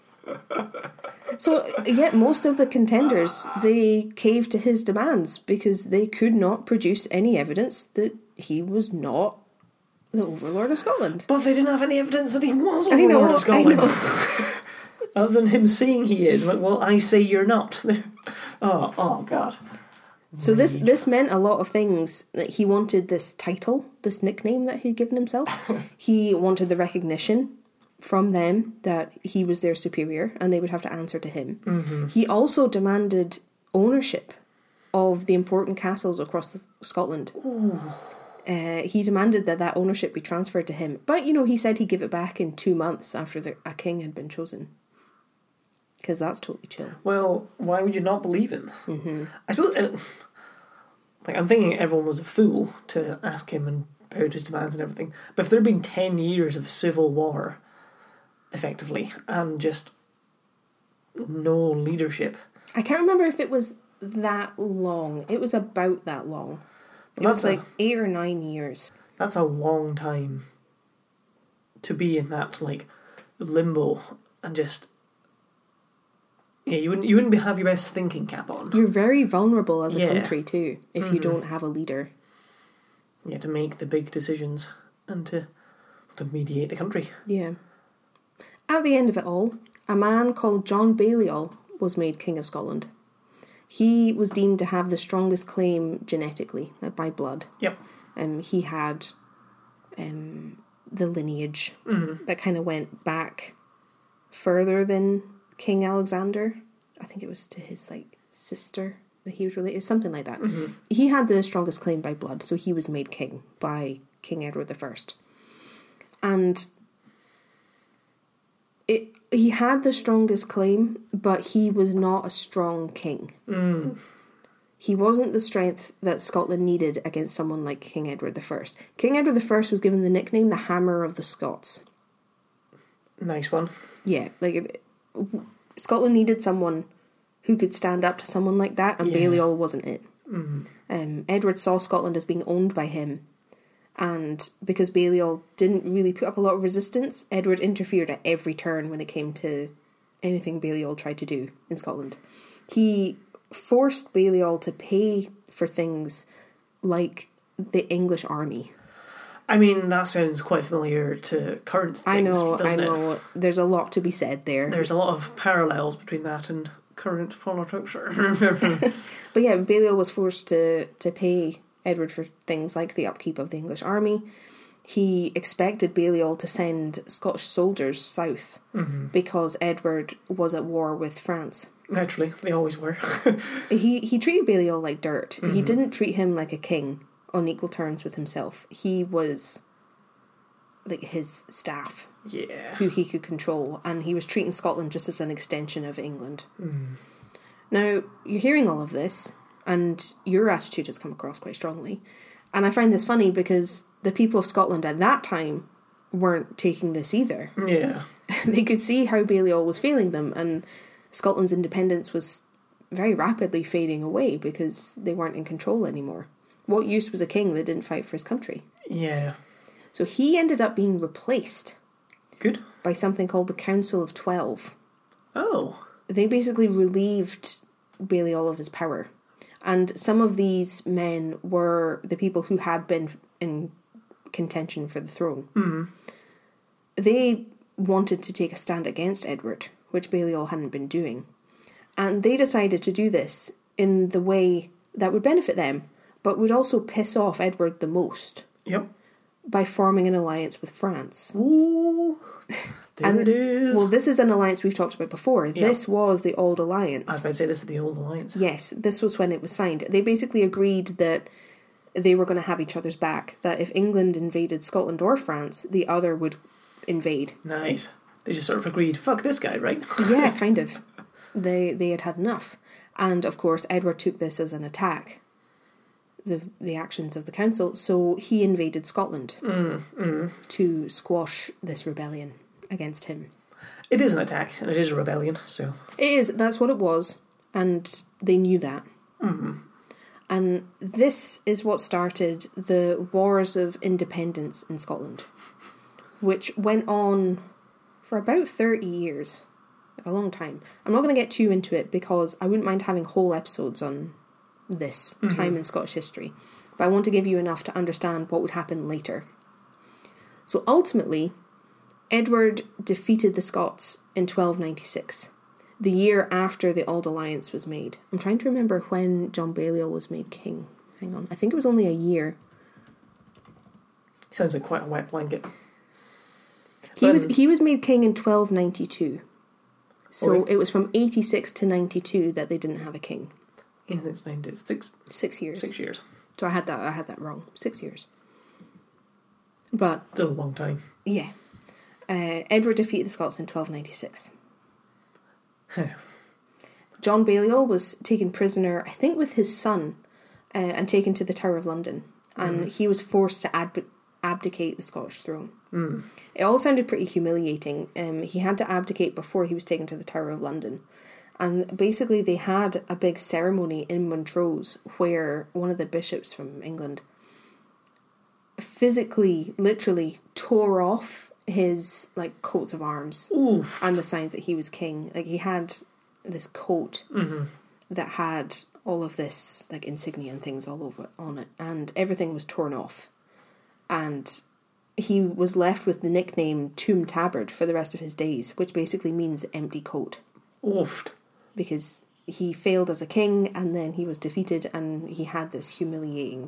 So, yet most of the contenders, they caved to his demands because they could not produce any evidence that he was not the Overlord of Scotland. But they didn't have any evidence that he was I know, Overlord of Scotland. I know. Other than him saying he is. Like, well, I say you're not. oh, oh, God. So this, this meant a lot of things. That he wanted this title, this nickname that he'd given himself. He wanted the recognition from them that he was their superior and they would have to answer to him. Mm-hmm. He also demanded ownership of the important castles across the, Scotland. Uh, he demanded that that ownership be transferred to him. But, you know, he said he'd give it back in two months after the, a king had been chosen. Because that's totally chill. Well, why would you not believe him? Mm-hmm. I suppose... It, like, I'm thinking everyone was a fool to ask him and bow to his demands and everything. But if there had been ten years of civil war... effectively, and just no leadership. I can't remember if it was that long. It was about that long. It was like a, eight or nine years. That's a long time to be in that like limbo and just yeah, you wouldn't you wouldn't be, have your best thinking cap on. You're very vulnerable as a yeah. country too if mm-hmm. you don't have a leader. Yeah, to make the big decisions and to to mediate the country. Yeah. At the end of it all, a man called John Balliol was made King of Scotland. He was deemed to have the strongest claim genetically, like by blood. Yep. Um, he had um, the lineage mm-hmm. that kind of went back further than King Alexander. I think it was to his like sister that he was related, something like that. Mm-hmm. He had the strongest claim by blood, so he was made king by King Edward the First. And It, he had the strongest claim, but he was not a strong king. Mm. He wasn't the strength that Scotland needed against someone like King Edward the First. King Edward the First was given the nickname the Hammer of the Scots. Nice one. Yeah, like Scotland needed someone who could stand up to someone like that, and yeah. Balliol wasn't it. Mm. Um, Edward saw Scotland as being owned by him. And because Balliol didn't really put up a lot of resistance, Edward interfered at every turn when it came to anything Balliol tried to do in Scotland. He forced Balliol to pay for things like the English army. I mean, that sounds quite familiar to current things, I know, doesn't I know. It? There's a lot to be said there. There's a lot of parallels between that and current politics. But yeah, Balliol was forced to, to pay Edward for things like the upkeep of the English army. He expected Balliol to send Scottish soldiers south mm-hmm. because Edward was at war with France. Naturally, they always were. he he treated Balliol like dirt. Mm-hmm. He didn't treat him like a king on equal terms with himself. He was like his staff, yeah, who he could control, and he was treating Scotland just as an extension of England. Mm. Now, you're hearing all of this, and your attitude has come across quite strongly. And I find this funny because the people of Scotland at that time weren't taking this either. Yeah. They could see how Balliol was failing them, and Scotland's independence was very rapidly fading away because they weren't in control anymore. What use was a king that didn't fight for his country? Yeah. So he ended up being replaced. Good. By something called the Council of Twelve. Oh. They basically relieved Balliol of his power. And some of these men were the people who had been in contention for the throne. Mm. They wanted to take a stand against Edward, which Balliol hadn't been doing. And they decided to do this in the way that would benefit them, but would also piss off Edward the most. Yep. By forming an alliance with France. Ooh. There and, it is. Well, this is an alliance we've talked about before. Yeah. This was the Old Alliance. I was about to say this is the Old Alliance. Yes, this was when it was signed. They basically agreed that they were going to have each other's back. That if England invaded Scotland or France, the other would invade. Nice. They just sort of agreed, fuck this guy, right? Yeah, kind of. They they had had enough. And, of course, Edward took this as an attack, the the actions of the council, so he invaded Scotland mm, mm. to squash this rebellion against him. It is an attack, and it is a rebellion, so... It is, that's what it was, and they knew that. Mm-hmm. And this is what started the Wars of Independence in Scotland, which went on for about thirty years. Like a long time. I'm not going to get too into it because I wouldn't mind having whole episodes on this mm-hmm. time in Scottish history. But I want to give you enough to understand what would happen later. So ultimately, Edward defeated the Scots in twelve ninety-six, the year after the Old Alliance was made. I'm trying to remember when John Balliol was made king. Hang on. I think it was only a year. Sounds like quite a wet blanket. He But, was he was made king in twelve ninety-two. So okay. it was from eighty-six to ninety-two that they didn't have a king. In ninety-six, Six years. six years. So I had that I had that wrong. Six years. But Still a long time. yeah. Uh, Edward defeated the Scots in twelve ninety-six. John Balliol was taken prisoner, I think with his son, uh, and taken to the Tower of London. And mm. he was forced to ab- abdicate the Scottish throne. Mm. It all sounded pretty humiliating. Um, he had to abdicate before he was taken to the Tower of London. And basically they had a big ceremony in Montrose where one of the bishops from England physically, literally tore off his like coats of arms Oof. and the signs that he was king. Like he had this coat mm-hmm. that had all of this like insignia and things all over on it, and everything was torn off. And he was left with the nickname Tomb Tabard for the rest of his days, which basically means empty coat. Oofed. Because he failed as a king and then he was defeated and he had this humiliating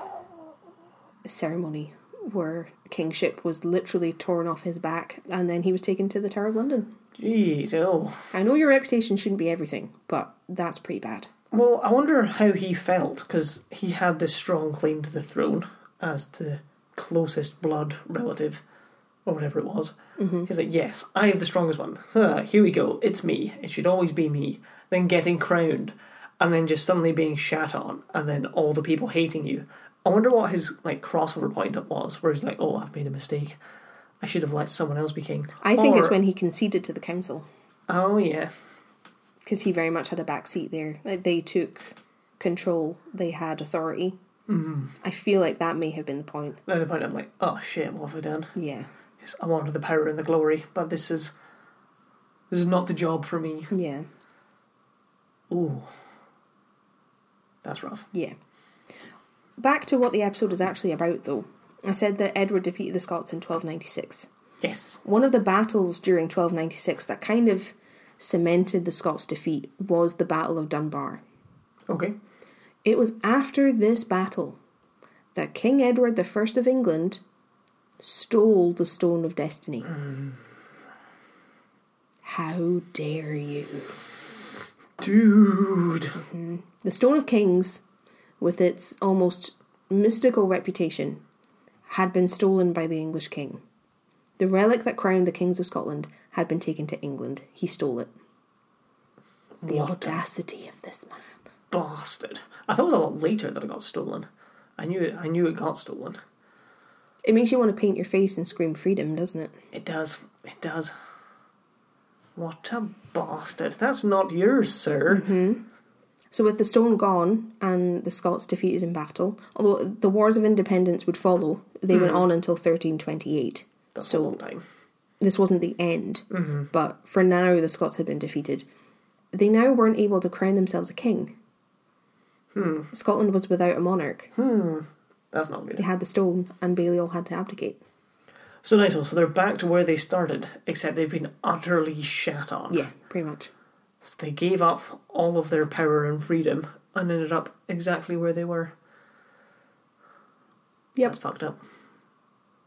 ceremony where kingship was literally torn off his back and then he was taken to the Tower of London. Jeez, oh. I know your reputation shouldn't be everything, but that's pretty bad. Well, I wonder how he felt, because he had this strong claim to the throne as the closest blood relative, or whatever it was. Mm-hmm. He's like, yes, I have the strongest one. Huh, here we go, it's me. It should always be me. Then getting crowned, and then just suddenly being shat on, and then all the people hating you. I wonder what his like crossover point up was, where he's like, oh, I've made a mistake. I should have let someone else be king. I think or, it's when he conceded to the council. Oh, yeah. Because he very much had a backseat there. Like, they took control, they had authority. Mm-hmm. I feel like that may have been the point. At the point I'm like, oh shit, what have I done? Yeah. Yes, I wanted the power and the glory, but this is this is not the job for me. Yeah. Ooh. That's rough. Yeah. Back to what the episode is actually about, though. I said that Edward defeated the Scots in twelve ninety-six. Yes. One of the battles during twelve ninety-six that kind of cemented the Scots' defeat was the Battle of Dunbar. Okay. It was after this battle that King Edward the First of England stole the Stone of Destiny. Mm. How dare you? Dude. Mm-hmm. The Stone of Kings, with its almost mystical reputation, had been stolen by the English king. The relic that crowned the kings of Scotland had been taken to England. He stole it. The what audacity of this man. Bastard. I thought it was a lot later that it got stolen. I knew it, I knew it got stolen. It makes you want to paint your face and scream freedom, doesn't it? It does. It does. What a bastard. That's not yours, sir. Mm-hmm. So with the stone gone and the Scots defeated in battle, although the Wars of Independence would follow, they mm. went on until thirteen twenty-eight. That's so a long time. This wasn't the end. Mm-hmm. But for now, the Scots had been defeated. They now weren't able to crown themselves a king. Hmm. Scotland was without a monarch. Hmm. That's not good. They had the stone and Balliol had to abdicate. So nice one. So they're back to where they started, except they've been utterly shat on. Yeah, pretty much. So they gave up all of their power and freedom and ended up exactly where they were. Yep. That's fucked up.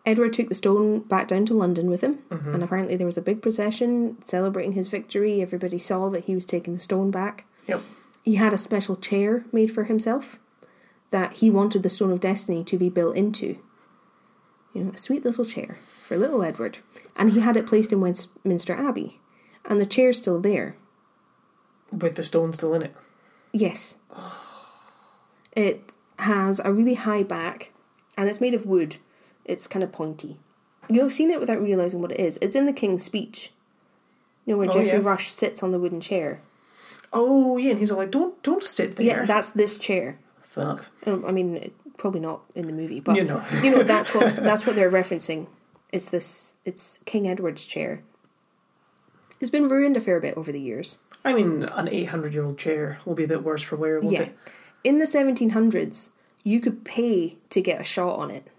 Edward took the stone back down to London with him, Mm-hmm. and apparently there was a big procession celebrating his victory. Everybody saw that he was taking the stone back. Yep. He had a special chair made for himself that he wanted the Stone of Destiny to be built into. You know, a sweet little chair for little Edward. And he had it placed in Westminster Abbey. And the chair's still there. With the stone still in it. Yes. It has a really high back, and it's made of wood. It's kind of pointy. You'll have seen it without realising what it is. It's in the King's Speech. You know, where Oh, Geoffrey yeah. Rush sits on the wooden chair. Oh, yeah, and he's all like, don't don't sit there. Yeah, that's this chair. Fuck. Um, I mean, it- probably not in the movie, but You know. you know that's what that's what they're referencing. It's this. It's King Edward's chair. It's been ruined a fair bit over the years. I mean, an eight hundred year old chair will be a bit worse for wear, won't Yeah, it? in the seventeen hundreds, you could pay to get a shot on it.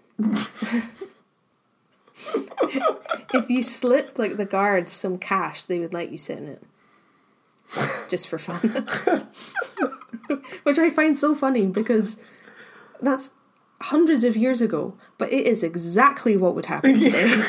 If you slipped like the guards some cash, they would let you sit in it, just for fun. Which I find so funny because that's hundreds of years ago, but it is exactly what would happen today.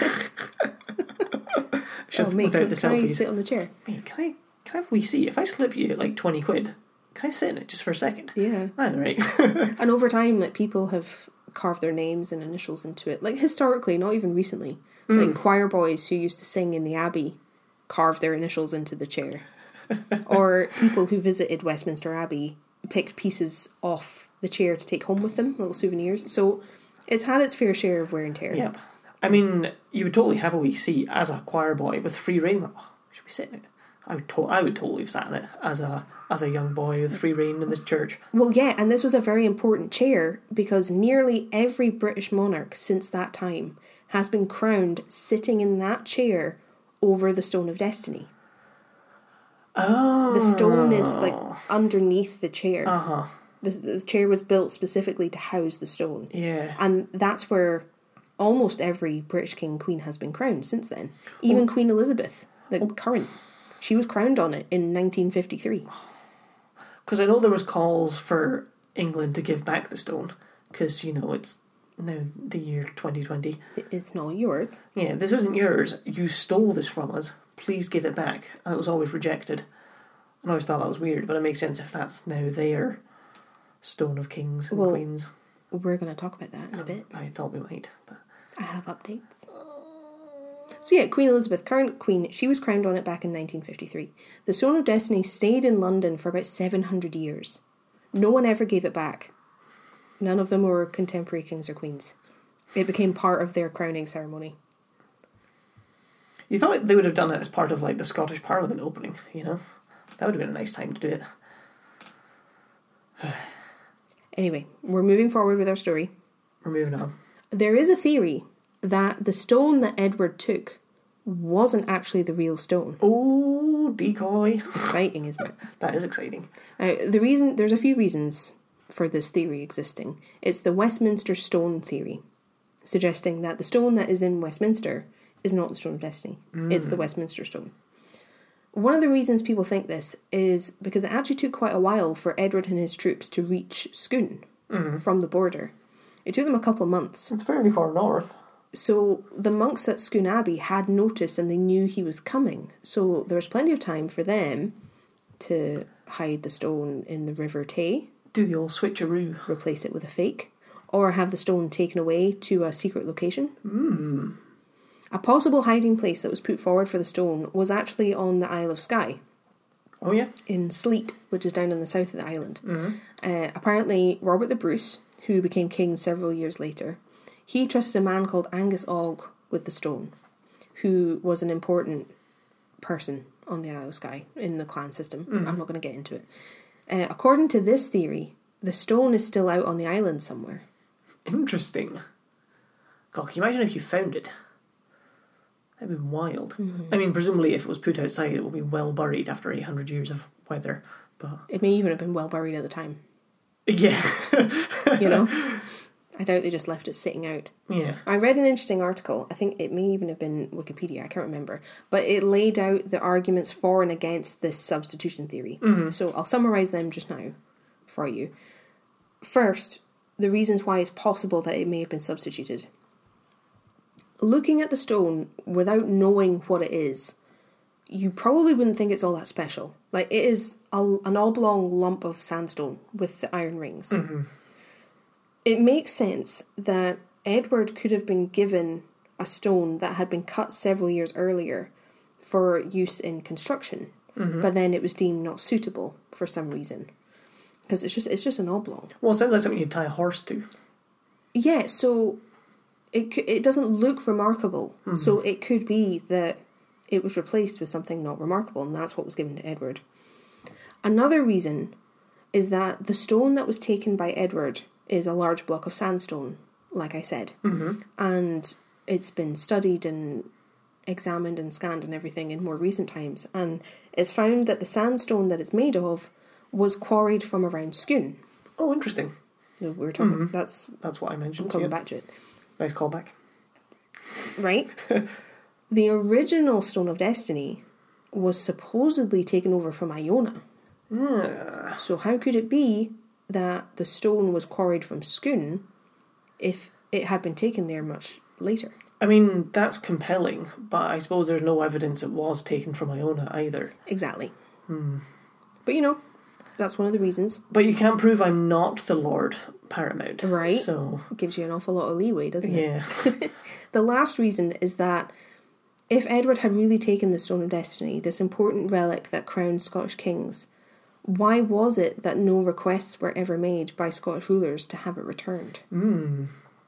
Just Oh, mate, without can, the can I selfies. sit on the chair? Hey, can I can I have a wee seat? If I slip you like twenty quid, can I sit in it just for a second? Yeah. All right. And over time, like, people have carved their names and initials into it. Like, historically, not even recently. Mm. Like, choir boys who used to sing in the Abbey carved their initials into the chair. Or people who visited Westminster Abbey picked pieces off the chair to take home with them, little souvenirs. So it's had its fair share of wear and tear. Yep. I mean, you would totally have a wee seat as a choir boy with free reign. Like, oh, should we sit in it? I would, to- I would totally have sat in it as a as a young boy with free reign in this church. Well, yeah, and this was a very important chair because nearly every British monarch since that time has been crowned sitting in that chair over the Stone of Destiny. Oh. The stone is like underneath the chair. Uh huh. The, the chair was built specifically to house the stone. Yeah. And that's where almost every British king and queen has been crowned since then. Even Queen Elizabeth, the current, she was crowned on it in nineteen fifty-three. Because I know there was calls for England to give back the stone because, you know, it's now the year twenty twenty. It's not yours. Yeah, this isn't yours. You stole this from us. Please give it back. And it was always rejected. And I always thought that was weird, but it makes sense if that's now their stone of kings and Well, queens. We're going to talk about that in a bit. I thought we might, but I have updates. So yeah, Queen Elizabeth, current queen, she was crowned on it back in nineteen fifty-three. The Stone of Destiny stayed in London for about seven hundred years. No one ever gave it back. None of them were contemporary kings or queens. It became part of their crowning ceremony. you thought they would have done it as part of like the Scottish Parliament opening, you know? That would have been a nice time to do it. Anyway, we're moving forward with our story. We're moving on. There is a theory that the stone that Edward took wasn't actually the real stone. Oh, decoy. Exciting, isn't it? That is exciting. Now, the reason there's a few reasons for this theory existing. It's the Westminster stone theory, suggesting that the stone that is in Westminster is not the Stone of Destiny. Mm. It's the Westminster stone. One of the reasons people think this is because it actually took quite a while for Edward and his troops to reach Scone mm-hmm. from the border. It took them a couple of months. It's fairly far north. So the monks at Scone Abbey had notice and they knew he was coming. So there was plenty of time for them to hide the stone in the River Tay. Do the old switcheroo. Replace it with a fake. Or have the stone taken away to a secret location. Mm. A possible hiding place that was put forward for the stone was actually on the Isle of Skye. Oh, yeah? In Sleat, which is down in the south of the island. Mm-hmm. Uh, apparently, Robert the Bruce, who became king several years later, he trusted a man called Angus Ogg with the stone, who was an important person on the Isle of Skye in the clan system. Mm. I'm not going to get into it. Uh, according to this theory, the stone is still out on the island somewhere. Interesting. God, can you imagine if you found it? That'd be wild. Mm-hmm. I mean, presumably if it was put outside, it would be well buried after eight hundred years of weather. But it may even have been well buried at the time. Yeah. You know? I doubt they just left it sitting out. Yeah. I read an interesting article. I think it may even have been Wikipedia. I can't remember. But it laid out the arguments for and against this substitution theory. Mm-hmm. So I'll summarise them just now for you. First, the reasons why it's possible that it may have been substituted. looking at the stone without knowing what it is, you probably wouldn't think it's all that special. Like, it is a, an oblong lump of sandstone with the iron rings. Mm-hmm. It makes sense that Edward could have been given a stone that had been cut several years earlier for use in construction, mm-hmm. but then it was deemed not suitable for some reason. Because it's just it's just an oblong. Well, it sounds like something you'd tie a horse to. Yeah, so it it doesn't look remarkable. Mm-hmm. So it could be that it was replaced with something not remarkable, and that's what was given to Edward. Another reason is that the stone that was taken by Edward is a large block of sandstone, like I said. Mm-hmm. And it's been studied and examined and scanned and everything in more recent times. And it's found that the sandstone that it's made of was quarried from around Scone. Oh, interesting. No, we were talking, mm-hmm. that's... That's what I mentioned. I'm coming yeah. back to it. Nice callback. Right? The original Stone of Destiny was supposedly taken over from Iona. Yeah. So how could it be that the stone was quarried from Scone if it had been taken there much later? I mean, that's compelling, but I suppose there's no evidence it was taken from Iona either. Exactly. Hmm. But you know, that's one of the reasons. But you can't prove I'm not the Lord Paramount. Right. So it gives you an awful lot of leeway, doesn't it? Yeah. The last reason is that if Edward had really taken the Stone of Destiny, this important relic that crowned Scottish kings, why was it that no requests were ever made by Scottish rulers to have it returned? Hmm.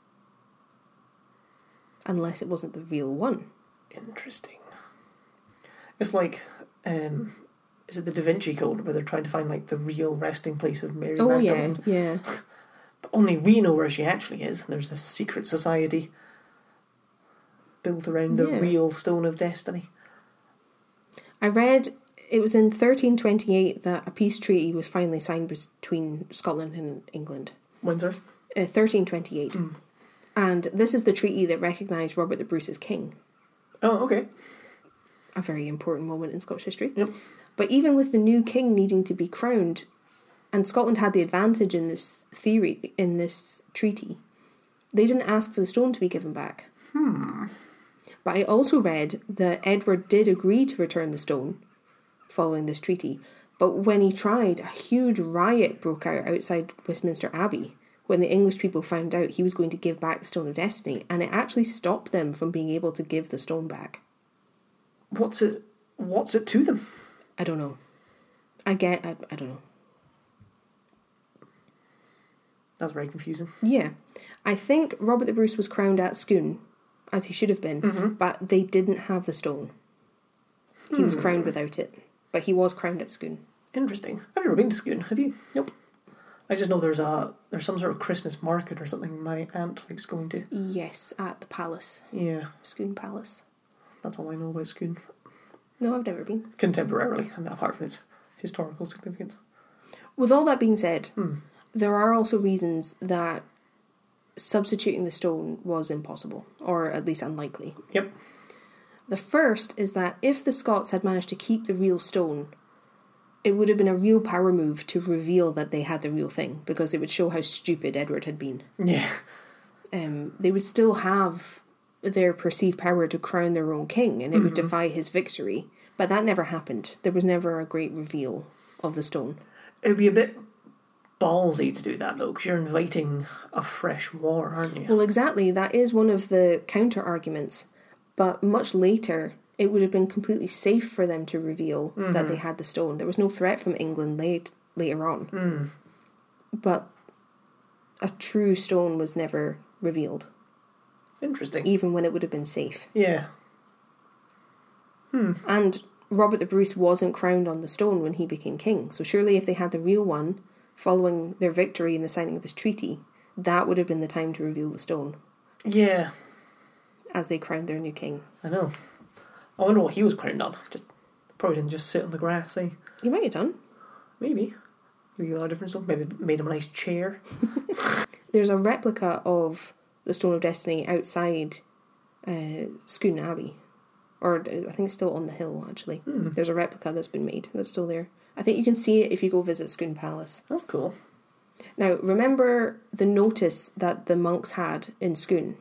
Unless it wasn't the real one. Interesting. It's like, um, is it the Da Vinci Code where they're trying to find like the real resting place of Mary Oh Magdalene? yeah, yeah. But only we know where she actually is. There's a secret society built around the Yeah. real Stone of Destiny. I read it was in thirteen twenty-eight that a peace treaty was finally signed between Scotland and England. When, sorry? Uh, thirteen twenty-eight. Mm. And this is the treaty that recognised Robert the Bruce as king. Oh, okay. A very important moment in Scottish history. Yep. But even with the new king needing to be crowned, and Scotland had the advantage in this theory, in this treaty, they didn't ask for the stone to be given back. Hmm. But I also read that Edward did agree to return the stone following this treaty. But when he tried, a huge riot broke out outside Westminster Abbey when the English people found out he was going to give back the Stone of Destiny, and it actually stopped them from being able to give the stone back. What's it? What's it to them? I don't know. I get. I, I don't know. That's very confusing. Yeah, I think Robert the Bruce was crowned at Scone, as he should have been, mm-hmm. but they didn't have the stone. He hmm. was crowned without it, but he was crowned at Scone. Interesting. I've never been to Scone. Have you? Nope. I just know there's a there's some sort of Christmas market or something my aunt likes going to. Yes, at the palace. Yeah. Scone Palace. That's all I know about Scone. No, I've never been. Contemporarily, and apart from its historical significance. With all that being said, hmm. there are also reasons that substituting the stone was impossible, or at least unlikely. Yep. The first is that if the Scots had managed to keep the real stone, it would have been a real power move to reveal that they had the real thing, because it would show how stupid Edward had been. Yeah. Um, they would still have their perceived power to crown their own king, and it mm-hmm. would defy his victory. But that never happened. There was never a great reveal of the stone. It would be a bit ballsy to do that, though, because you're inviting a fresh war, aren't you? Well, exactly. That is one of the counter-arguments. But much later, it would have been completely safe for them to reveal mm-hmm. that they had the stone. There was no threat from England late, later on. Mm. But a true stone was never revealed. Interesting. Even when it would have been safe. Yeah. Hmm. And Robert the Bruce wasn't crowned on the stone when he became king. So surely if they had the real one, following their victory in the signing of this treaty, that would have been the time to reveal the stone. Yeah. As they crowned their new king. I know. I wonder what he was crowned on. Just probably didn't just sit on the grass, eh? He might have done. Maybe. Maybe a lot of different stuff. Maybe made him a nice chair. There's a replica of the Stone of Destiny outside uh, Scone Abbey. Or I think it's still on the hill, actually. Hmm. There's a replica that's been made that's still there. I think you can see it if you go visit Scone Palace. That's cool. Now, remember the notice that the monks had in Scone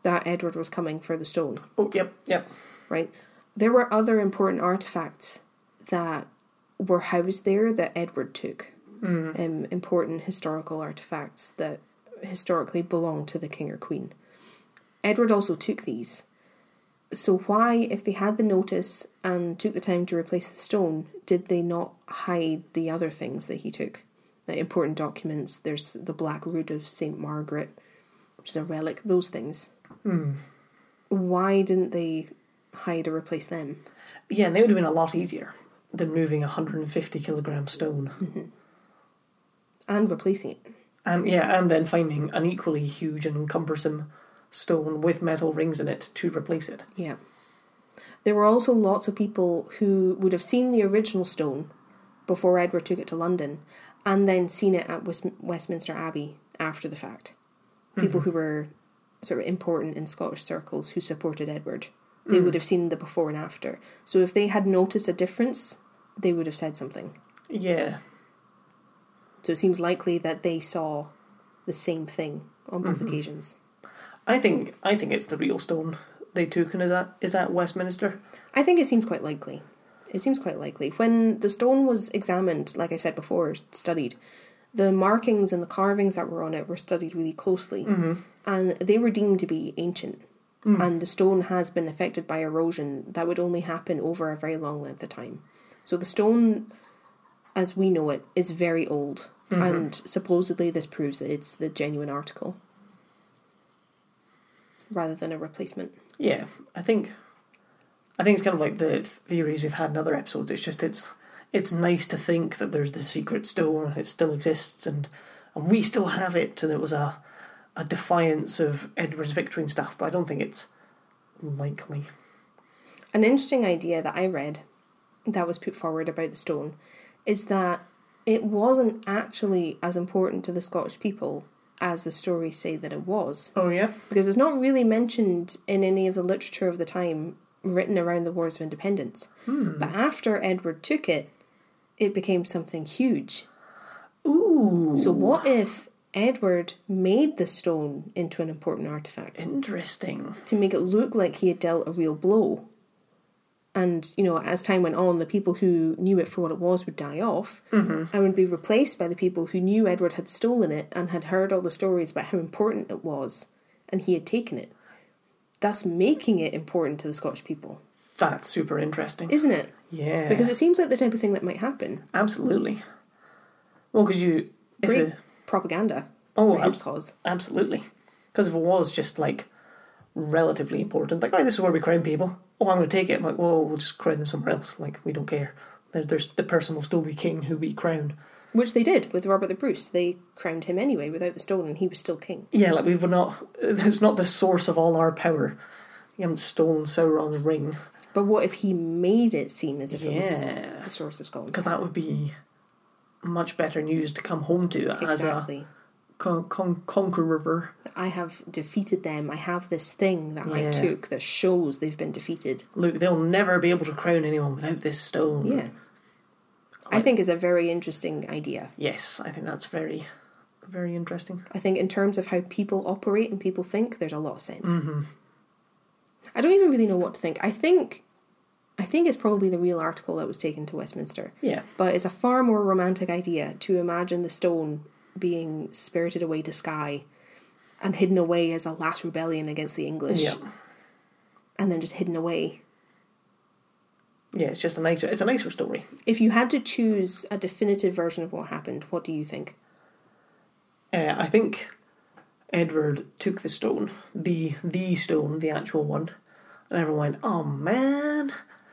that Edward was coming for the stone. Oh, yep, yep. Right? There were other important artefacts that were housed there that Edward took. Mm. Um, important historical artefacts that historically belonged to the king or queen. Edward also took these. So why, if they had the notice and took the time to replace the stone, did they not hide the other things that he took? The important documents, there's the Black Rood of Saint Margaret, which is a relic, those things. Mm. Why didn't they hide or replace them? Yeah, and they would have been a lot easier than moving a one hundred fifty kilogram stone. Mm-hmm. And replacing it. And yeah, and then finding an equally huge and cumbersome stone with metal rings in it to replace it. Yeah. There were also lots of people who would have seen the original stone before Edward took it to London, and then seen it at West- Westminster Abbey after the fact. People mm-hmm. who were sort of important in Scottish circles who supported Edward. They mm. would have seen the before and after. So if they had noticed a difference, they would have said something. Yeah. So it seems likely that they saw the same thing on both mm-hmm. occasions. I think I think it's the real stone they took, and is that is that Westminster? I think it seems quite likely. It seems quite likely. When the stone was examined, like I said before, studied, the markings and the carvings that were on it were studied really closely. Mm-hmm. And they were deemed to be ancient. Mm. And the stone has been affected by erosion that would only happen over a very long length of time. So the stone, as we know it, is very old. Mm-hmm. And supposedly this proves that it's the genuine article, rather than a replacement. Yeah, I think... I think it's kind of like the theories we've had in other episodes. It's just, it's it's nice to think that there's this secret stone and it still exists and, and we still have it, and it was a, a defiance of Edward's victory and stuff, but I don't think it's likely. An interesting idea that I read that was put forward about the stone is that it wasn't actually as important to the Scottish people as the stories say that it was. Oh, yeah? Because it's not really mentioned in any of the literature of the time written around the Wars of Independence. Hmm. But after Edward took it, it became something huge. Ooh. So what if Edward made the stone into an important artefact? Interesting. To make it look like he had dealt a real blow. And, you know, as time went on, the people who knew it for what it was would die off mm-hmm. and would be replaced by the people who knew Edward had stolen it and had heard all the stories about how important it was and he had taken it. Thus making it important to the Scottish people. That's super interesting. Isn't it? Yeah. Because it seems like the type of thing that might happen. Absolutely. Well, because you... Great it, propaganda oh, for his ab- cause. Absolutely. Because if it was just, like, relatively important, like, oh, this is where we crown people. Oh, I'm going to take it. I'm like, well, we'll just crown them somewhere else. Like, we don't care. There, there's the person will still be king who we crown. Which they did with Robert the Bruce. They crowned him anyway without the stone, and he was still king. Yeah, like we've not... It's not the source of all our power. You haven't stolen Sauron's ring. But what if he made it seem as if yeah. it was the source of Scotland? Because that would be much better news to come home to exactly. as a con- con- conqueror. I have defeated them. I have this thing that yeah. I took that shows they've been defeated. Look, they'll never be able to crown anyone without this stone. Yeah. I think it's a very interesting idea. Yes, I think that's very, very interesting. I think in terms of how people operate and people think, there's a lot of sense. Mm-hmm. I don't even really know what to think. I think I think it's probably the real article that was taken to Westminster. Yeah. But it's a far more romantic idea to imagine the stone being spirited away to Skye and hidden away as a last rebellion against the English. Yeah. And then just hidden away. Yeah, it's just a nicer, it's a nicer story. If you had to choose a definitive version of what happened, what do you think? Uh, I think Edward took the stone, the the stone, the actual one, and everyone went, "Oh man!"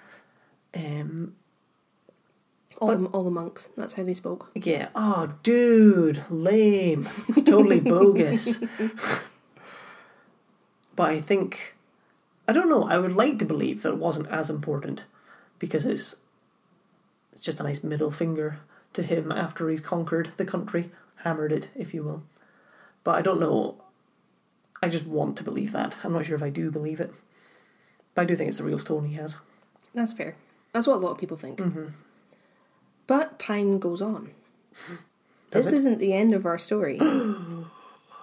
Um, all but, the all the monks. That's how they spoke. Yeah. Oh, dude, lame. It's totally bogus. But I think, I don't know. I would like to believe that it wasn't as important. Because it's it's just a nice middle finger to him after he's conquered the country, hammered it, if you will. But I don't know. I just want to believe that. I'm not sure if I do believe it. But I do think it's the real stone he has. That's fair. That's what a lot of people think. Mm-hmm. But time goes on. Does this it? isn't the end of our story.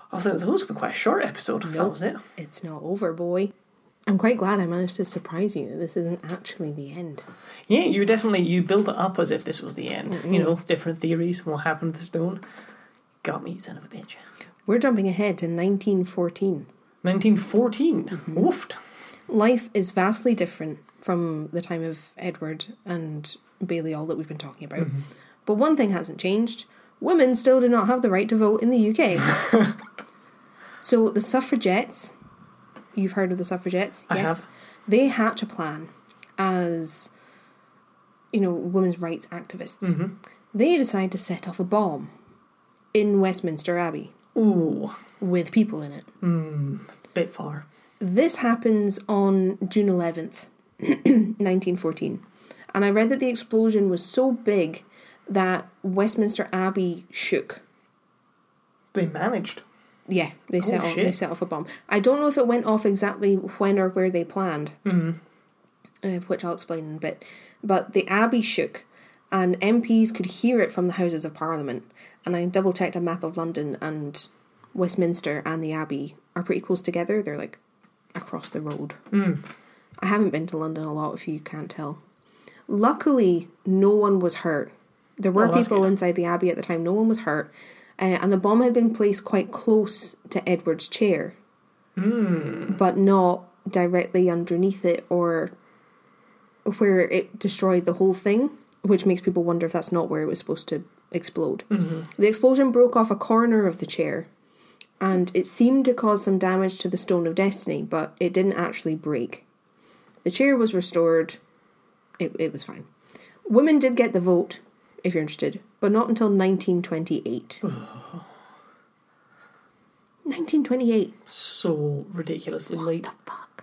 I was thinking, it was quite a short episode. That Nope. was it. It's not over, boy. I'm quite glad I managed to surprise you that this isn't actually the end. Yeah, you definitely, you built it up as if this was the end. Mm-hmm. You know, different theories, what happened to the stone. Got me, you son of a bitch. We're jumping ahead to nineteen fourteen. nineteen fourteen. Mm-hmm. Woofed. Life is vastly different from the time of Edward and Balliol that we've been talking about. Mm-hmm. But one thing hasn't changed. Women still do not have the right to vote in the U K. So the suffragettes, you've heard of the suffragettes? I Yes. have. They hatch a plan as, you know, women's rights activists. Mm-hmm. They decide to set off a bomb in Westminster Abbey. Ooh. With people in it. Mm, bit far. This happens on June eleventh, nineteen fourteen. And I read that the explosion was so big that Westminster Abbey shook. They managed. Yeah, they set, oh, off, they set off a bomb. I don't know if it went off exactly when or where they planned, mm-hmm. uh, which I'll explain in a bit. But the Abbey shook, and M Ps could hear it from the Houses of Parliament. And I double-checked a map of London, and Westminster and the Abbey are pretty close together. They're, like, across the road. Mm. I haven't been to London a lot, if you can't tell. Luckily, no one was hurt. There were oh, people good. inside the Abbey at the time. No one was hurt. Uh, and the bomb had been placed quite close to Edward's chair. Mm. But not directly underneath it or where it destroyed the whole thing, which makes people wonder if that's not where it was supposed to explode. Mm-hmm. The explosion broke off a corner of the chair, and it seemed to cause some damage to the Stone of Destiny, but it didn't actually break. The chair was restored. It, it was fine. Women did get the vote, if you're interested, but not until nineteen twenty-eight. nineteen twenty-eight. So ridiculously What late. the fuck?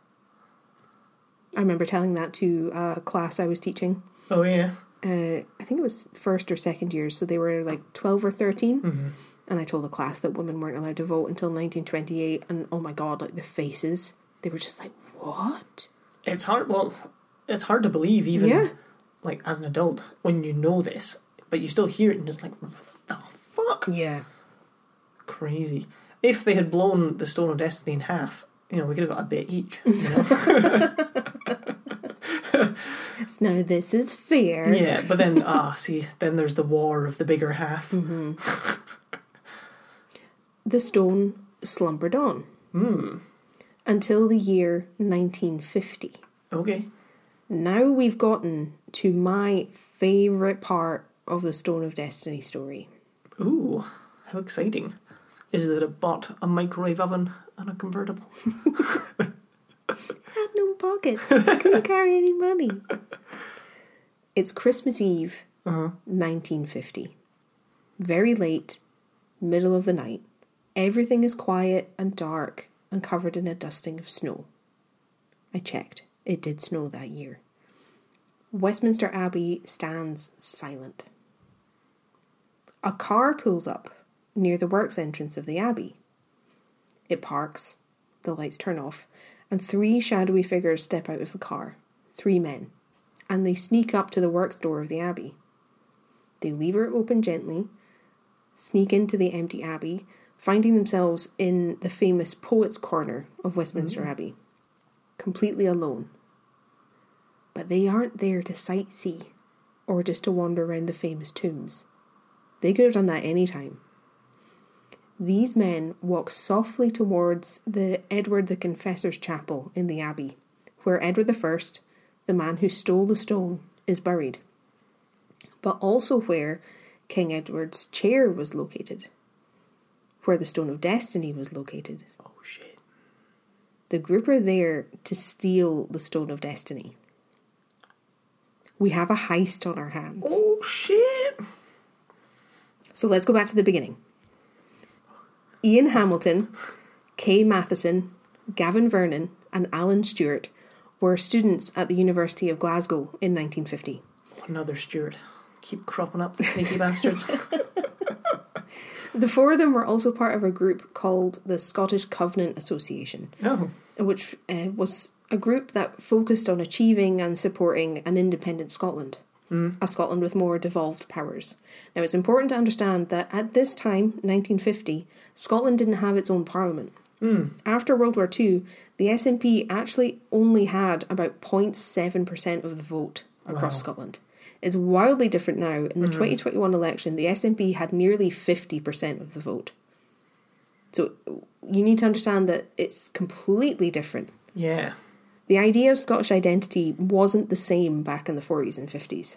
I remember telling that to a class I was teaching. Oh, yeah. Uh, I think it was first or second years, so they were like twelve or thirteen. Mm-hmm. And I told the class that women weren't allowed to vote until nineteen twenty-eight, and oh my god, like the faces, they were just like, what? It's hard, well, it's hard to believe even, Yeah. like, as an adult, when you know this, but you still hear it and just like, what the fuck? Yeah. Crazy. If they had blown the Stone of Destiny in half, you know, we could have got a bit each, you know? Now this is fair. Yeah, but then, ah, see, then there's the war of the bigger half. Mm-hmm. The stone slumbered on. Hmm. Until the year nineteen fifty. Okay. Now we've gotten to my favourite part of the Stone of Destiny story. Ooh, how exciting. Is it that it bought a microwave oven and a convertible? It had no pockets. It couldn't carry any money. It's Christmas Eve, Uh-huh. nineteen fifty. Very late, middle of the night. Everything is quiet and dark and covered in a dusting of snow. I checked. It did snow that year. Westminster Abbey stands silent. A car pulls up near the works entrance of the Abbey. It parks, the lights turn off, and three shadowy figures step out of the car. Three men. And they sneak up to the works door of the Abbey. They lever it open gently, sneak into the empty Abbey, finding themselves in the famous Poets' Corner of Westminster mm-hmm. Abbey, completely alone. But they aren't there to sightsee or just to wander around the famous tombs. They could have done that any time. These men walk softly towards the Edward the Confessor's chapel in the Abbey, where Edward the First, the man who stole the stone, is buried, but also where King Edward's chair was located, where the Stone of Destiny was located. Oh, shit. The group are there to steal the Stone of Destiny. We have a heist on our hands. Oh, shit. So let's go back to the beginning. Ian Hamilton, Kay Matheson, Gavin Vernon, and Alan Stewart were students at the University of Glasgow in nineteen fifty. Another Stewart. Keep cropping up, the sneaky bastards. The four of them were also part of a group called the Scottish Covenant Association, Oh. which uh, was a group that focused on achieving and supporting an independent Scotland. mm. a Scotland with more devolved powers. Now, it's important to understand that at this time, nineteen fifty, Scotland didn't have its own parliament. Mm. After World War Two, the S N P actually only had about zero point seven percent of the vote across Wow. Scotland. It's wildly different now. In the Mm. twenty twenty-one election, the S N P had nearly fifty percent of the vote. So you need to understand that it's completely different. Yeah. The idea of Scottish identity wasn't the same back in the forties and fifties.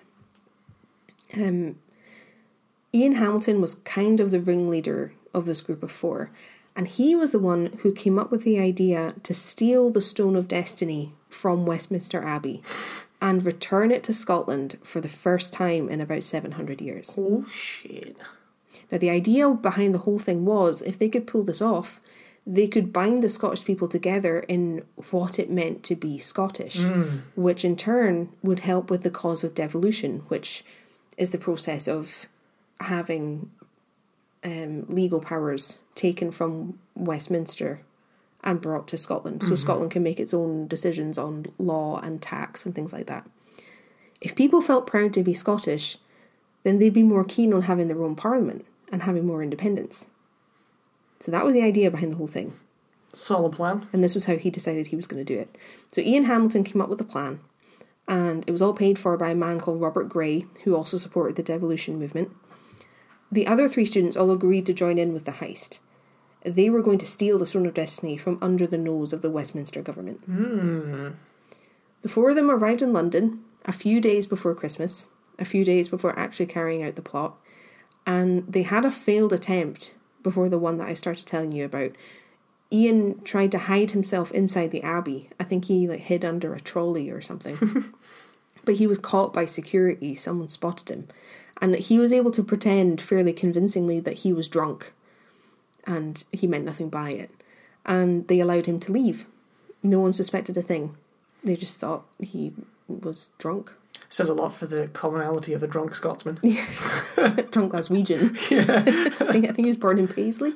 Um, Ian Hamilton was kind of the ringleader of this group of four, and he was the one who came up with the idea to steal the Stone of Destiny from Westminster Abbey and return it to Scotland for the first time in about seven hundred years. Oh, shit. Now, the idea behind the whole thing was, if they could pull this off, they could bind the Scottish people together in what it meant to be Scottish, Mm. which in turn would help with the cause of devolution, which is the process of having um, legal powers taken from Westminster and brought to Scotland, so Mm-hmm. Scotland can make its own decisions on law and tax and things like that. If people felt proud to be Scottish, then they'd be more keen on having their own parliament and having more independence. So that was the idea behind the whole thing. Solid plan. And this was how he decided he was going to do it. So Ian Hamilton came up with a plan, and it was all paid for by a man called Robert Gray, who also supported the devolution movement. The other three students all agreed to join in with the heist. They were going to steal the Stone of Destiny from under the nose of the Westminster government. Mm. The four of them arrived in London a few days before Christmas, a few days before actually carrying out the plot, and they had a failed attempt before the one that I started telling you about. Ian tried to hide himself inside the abbey. I think he like hid under a trolley or something. But he was caught by security. Someone spotted him. And he was able to pretend fairly convincingly that he was drunk. And he meant nothing by it. And they allowed him to leave. No one suspected a thing. They just thought he was drunk. Says a lot for the commonality of a drunk Scotsman. Drunk Glaswegian. Yeah. I think I think he was born in Paisley.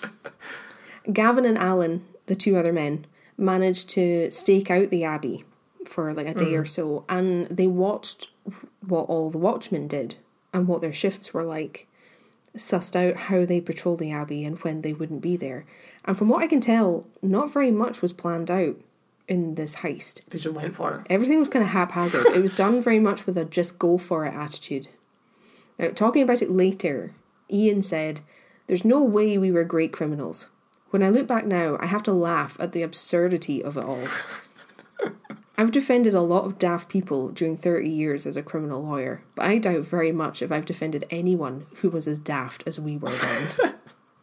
Gavin and Alan, the two other men, managed to stake out the abbey for like a day Mm. or so, and they watched what all the watchmen did and what their shifts were like, sussed out how they patrolled the abbey and when they wouldn't be there. And from what I can tell, not very much was planned out in this heist. They just went for it. Everything was kind of haphazard. It was done very much with a just go for it attitude. Now, talking about it later, Ian said, "There's no way we were great criminals. When I look back now, I have to laugh at the absurdity of it all. I've defended a lot of daft people during thirty years as a criminal lawyer, but I doubt very much if I've defended anyone who was as daft as we were then."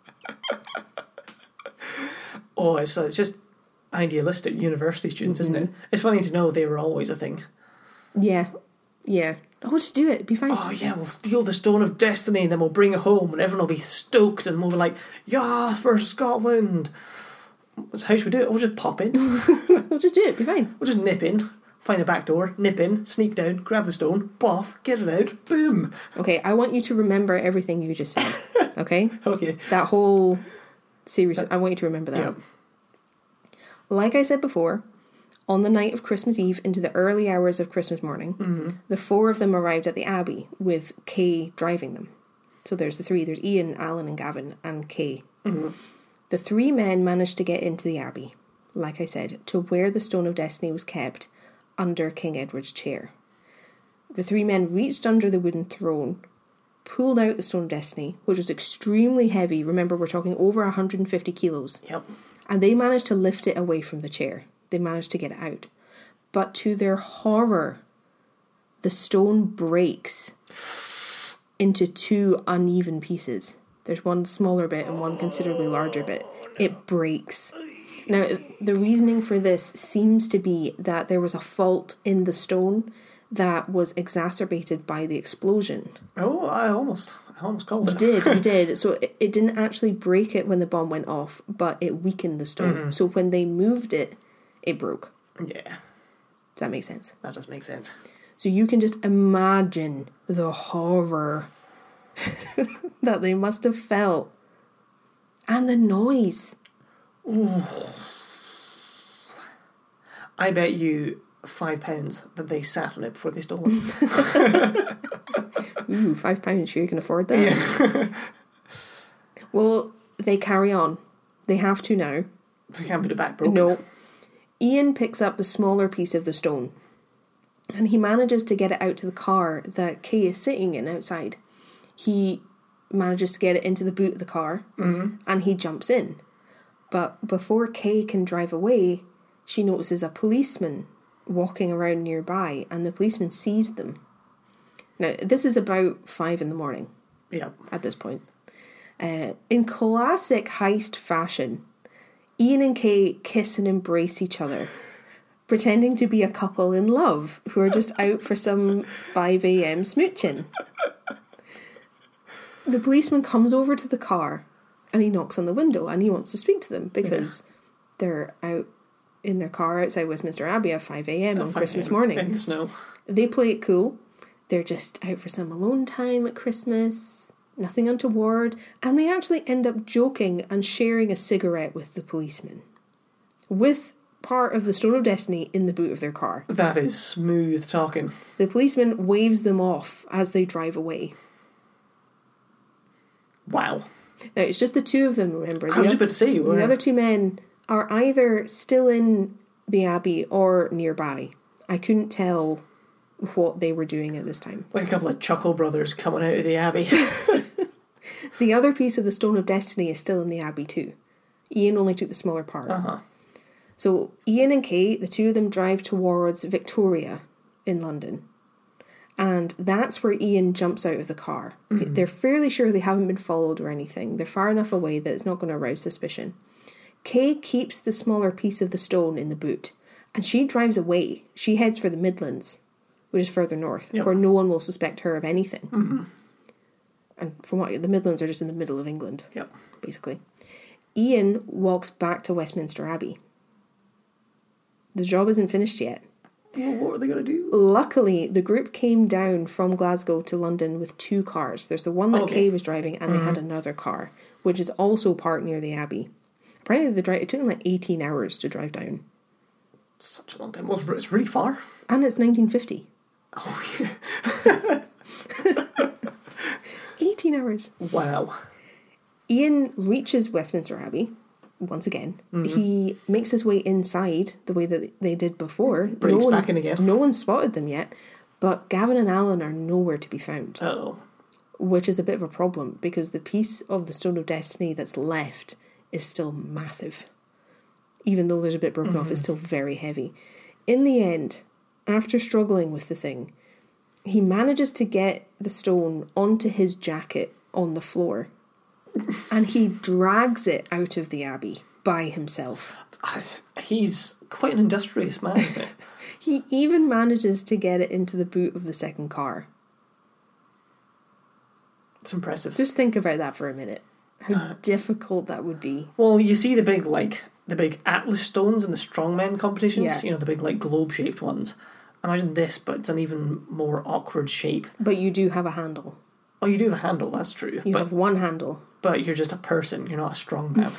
Oh, it's, uh, it's just idealistic university students, isn't it? It's funny to know they were always a thing. Yeah, yeah. Oh, just do it. It'd be fine. Oh, yeah, we'll steal the Stone of Destiny and then we'll bring it home and everyone will be stoked and we'll be like, yeah, for Scotland. How should we do it? We'll just pop in. We'll just do it. It'd be fine. We'll just nip in, find a back door, nip in, sneak down, grab the stone, boff, get it out, boom. Okay, I want you to remember everything you just said. Okay? Okay. That whole series, I want you to remember that. Yeah. Like I said before, on the night of Christmas Eve into the early hours of Christmas morning, Mm-hmm. the four of them arrived at the Abbey with Kay driving them. So there's the three. There's Ian, Alan and Gavin and Kay. Mm-hmm. The three men managed to get into the Abbey, like I said, to where the Stone of Destiny was kept, under King Edward's chair. The three men reached under the wooden throne, pulled out the Stone of Destiny, which was extremely heavy. Remember, we're talking over one hundred fifty kilos. Yep. And they managed to lift it away from the chair. They managed to get it out. But to their horror, the stone breaks into two uneven pieces. There's one smaller bit and one considerably larger bit. It breaks. Now, the reasoning for this seems to be that there was a fault in the stone that was exacerbated by the explosion. Oh, I almost, I almost called You it. did, you did. So it, it didn't actually break it when the bomb went off, but it weakened the stone. Mm-hmm. So when they moved it, it broke. Yeah, Does that make sense? that does make sense. So you can just imagine the horror that they must have felt. And the noise. I bet you five pounds that they sat on it before they stole it. Ooh, five pounds, sure you can afford that. Yeah. Well, they carry on. They have to now. They can't put it back broken. No. Ian picks up the smaller piece of the stone, and he manages to get it out to the car that Kay is sitting in outside. He manages to get it into the boot of the car, mm-hmm. and he jumps in. But before Kay can drive away, she notices a policeman walking around nearby, and the policeman sees them. Now, this is about five in the morning. Yeah. At this point. Uh, in classic heist fashion, Ian and Kay kiss and embrace each other, pretending to be a couple in love who are just out for some five a.m. smooching. The policeman comes over to the car and he knocks on the window and he wants to speak to them because yeah. they're out in their car outside Westminster Abbey at five a.m. on Christmas morning. In the snow. They play it cool. They're just out for some alone time at Christmas. Nothing untoward, and they actually end up joking and sharing a cigarette with the policeman, with part of the Stone of Destiny in the boot of their car. That is smooth talking. The policeman waves them off as they drive away. Wow. Now, it's just the two of them, remember. I was about to say, the other two men are either still in the Abbey or nearby. I couldn't tell what they were doing at this time. Like a couple of Chuckle Brothers coming out of the Abbey. The other piece of the Stone of Destiny is still in the Abbey too. Ian only took the smaller part. Uh-huh. So Ian and Kate, the two of them drive towards Victoria in London. And that's where Ian jumps out of the car. Mm-hmm. They're fairly sure they haven't been followed or anything. They're far enough away that it's not going to arouse suspicion. Kay keeps the smaller piece of the stone in the boot. And she drives away. She heads for the Midlands, which is further north, yep. where no one will suspect her of anything. Mm-hmm. And from what the Midlands are just in the middle of England, yep. basically. Ian walks back to Westminster Abbey. The job isn't finished yet. Well, what are they going to do? Luckily, the group came down from Glasgow to London with two cars. There's the one that okay. Kay was driving, and mm-hmm. they had another car, which is also parked near the Abbey. Apparently, the drive it took them like eighteen hours to drive down. Such a long time. Well, it's really far. And it's nineteen fifty. Oh, yeah. eighteen hours. Wow. Ian reaches Westminster Abbey once again. Mm-hmm. He makes his way inside the way that they did before. Breaks no one, back in again. No one spotted them yet, but Gavin and Alan are nowhere to be found. Oh. Which is a bit of a problem because the piece of the Stone of Destiny that's left is still massive. Even though there's a bit broken mm-hmm. off, it's still very heavy. In the end, after struggling with the thing, he manages to get the stone onto his jacket on the floor and he drags it out of the Abbey by himself. He's quite an industrious man, isn't he? He even manages to get it into the boot of the second car. It's impressive. Just think about that for a minute. How uh, difficult that would be. Well, you see the big, like, the big Atlas stones in the strongmen competitions, yeah. you know, the big, like, globe-shaped ones. Imagine this, but it's an even more awkward shape. But you do have a handle. Oh, you do have a handle, that's true. You but, have one handle. But you're just a person, you're not a strong man.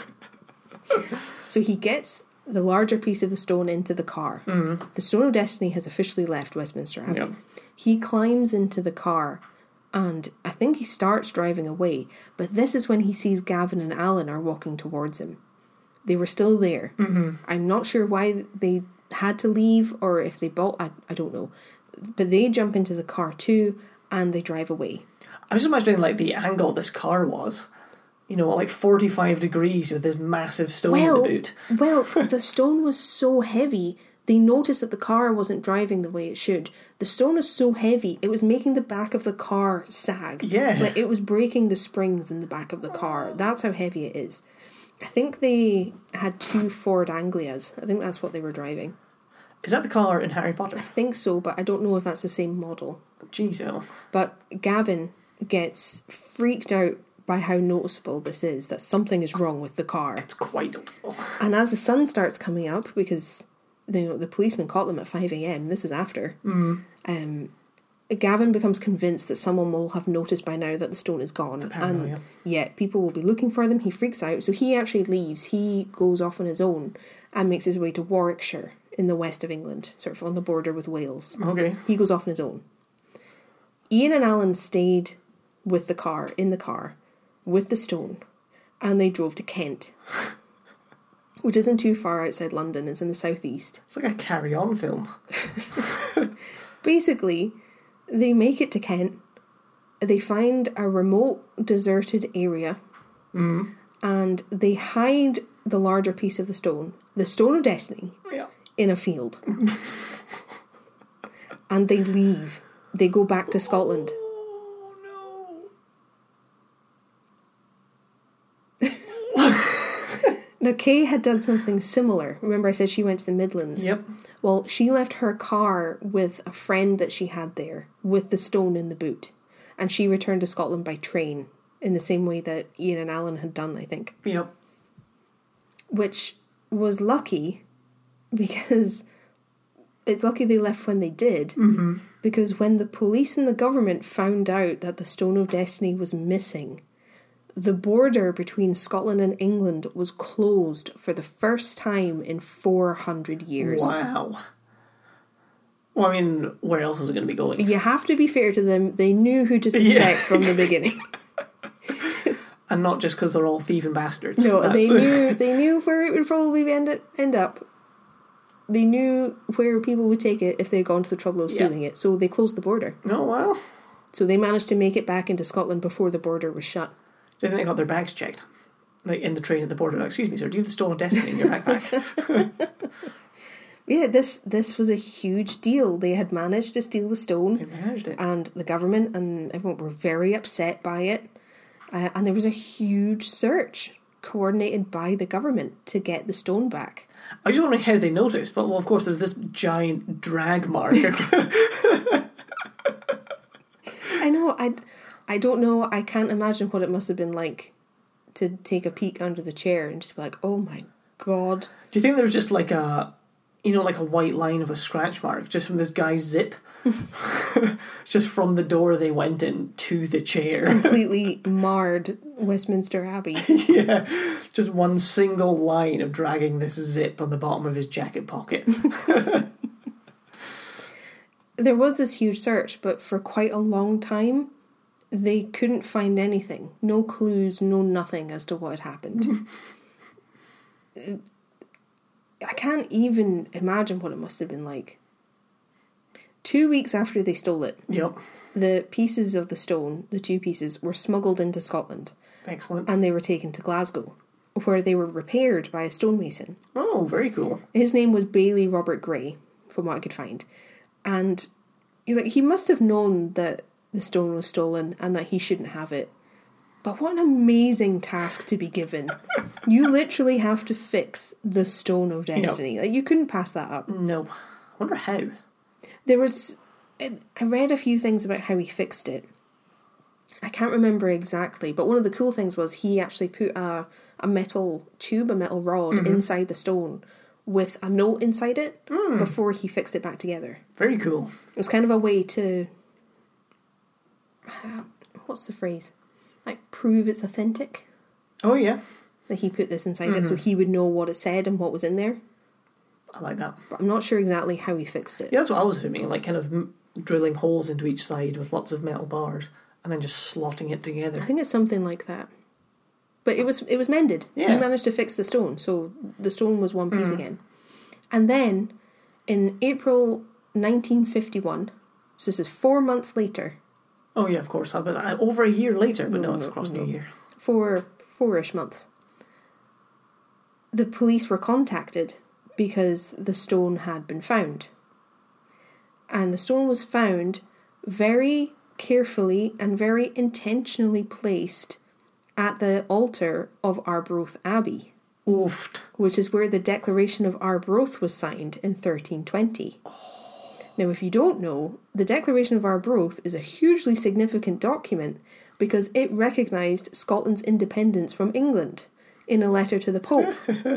So he gets the larger piece of the stone into the car. Mm. The Stone of Destiny has officially left Westminster Abbey. Yep. He climbs into the car and I think he starts driving away. But this is when he sees Gavin and Alan are walking towards him. They were still there. Mm-hmm. I'm not sure why they had to leave or if they bought, I, I don't know. But they jump into the car too and they drive away. I was imagining like the angle this car was. You know, like forty-five degrees with this massive stone well, in the boot. Well, the stone was so heavy, they noticed that the car wasn't driving the way it should. The stone is so heavy, it was making the back of the car sag. Yeah. Like, it was breaking the springs in the back of the car. That's how heavy it is. I think they had two Ford Anglias. I think that's what they were driving. Is that the car in Harry Potter? I think so, but I don't know if that's the same model. Jeez, oh. But Gavin gets freaked out by how noticeable this is, that something is wrong with the car. It's quite noticeable. And as the sun starts coming up, because you know, the policeman caught them at five a.m, this is after, mm. um, Gavin becomes convinced that someone will have noticed by now that the stone is gone. The paranoia. And yeah, people will be looking for them. He freaks out, so he actually leaves. He goes off on his own and makes his way to Warwickshire in the west of England, sort of on the border with Wales. Okay. He goes off on his own. Ian and Alan stayed with the car, in the car, with the stone, and they drove to Kent, which isn't too far outside London. It's in the southeast. It's like a carry-on film. Basically, they make it to Kent. They find a remote, deserted area, Mm. and they hide the larger piece of the stone, the Stone of Destiny, Yeah. in a field. And they leave. They go back to Scotland. Oh, Now, Kay had done something similar. Remember I said she went to the Midlands? no. Yep. Well, she left her car with a friend that she had there, with the stone in the boot. And she returned to Scotland by train, in the same way that Ian and Alan had done, I think. Yep. Which was lucky, because it's lucky they left when they did. Mm-hmm. Because when the police and the government found out that the Stone of Destiny was missing, the border between Scotland and England was closed for the first time in four hundred years. Wow. Well, I mean, where else is it going to be going? You have to be fair to them. They knew who to suspect Yeah. from the beginning. And not just because they're all thieving bastards. No, That's- they knew they knew where it would probably end up, end up. They knew where people would take it if they'd gone to the trouble of stealing it, so they closed the border. Oh, well. So they managed to make it back into Scotland before the border was shut. Do you think they got their bags checked? Like, in the train at the border. Like, excuse me, sir, do you have the Stone of Destiny in your backpack? Yeah, this this was a huge deal. They had managed to steal the stone. They managed it. And the government and everyone were very upset by it. Uh, and there was a huge search coordinated by the government to get the stone back. I was just wondering how they noticed, but well, of course, there's this giant drag mark. I know, I, I don't know, I can't imagine what it must have been like to take a peek under the chair and just be like, oh my god. Do you think there's just like a, you know, like a white line of a scratch mark just from this guy's zip? Just from the door they went in to the chair. Completely marred Westminster Abbey. Yeah, just one single line of dragging this zip on the bottom of his jacket pocket. There was this huge search, but for quite a long time, they couldn't find anything. No clues, no nothing as to what had happened. I can't even imagine what it must have been like. Two weeks after they stole it, Yep. the pieces of the stone, the two pieces, were smuggled into Scotland. Excellent. And they were taken to Glasgow, where they were repaired by a stonemason. Oh, very cool. His name was Bailey Robert Gray, from what I could find. And you're like, he must have known that the stone was stolen and that he shouldn't have it. But what an amazing task to be given. You literally have to fix the Stone of Destiny. Yep. Like, you couldn't pass that up. No. I wonder how. There was... I read a few things about how he fixed it. I can't remember exactly, but one of the cool things was he actually put a, a metal tube, a metal rod, mm-hmm. inside the stone with a note inside it mm. before he fixed it back together. Very cool. It was kind of a way to... Uh, what's the phrase? Like, prove it's authentic. Oh, yeah. That he put this inside mm-hmm. it so he would know what it said and what was in there. I like that. But I'm not sure exactly how he fixed it. Yeah, that's what I was assuming. Like, kind of m- drilling holes into each side with lots of metal bars and then just slotting it together. I think it's something like that. But it was it was mended. Yeah. He managed to fix the stone, so the stone was one piece mm. again. And then, in April nineteen fifty-one, so this is four months later... Oh, yeah, of course. But uh, over a year later, but no, no it's no, across no. New Year. Four, four-ish months. The police were contacted because the stone had been found. And the stone was found very carefully and very intentionally placed at the altar of Arbroath Abbey. Oofed. Which is where the Declaration of Arbroath was signed in thirteen twenty. Oh. Now, if you don't know, the Declaration of Arbroath is a hugely significant document because it recognised Scotland's independence from England in a letter to the Pope.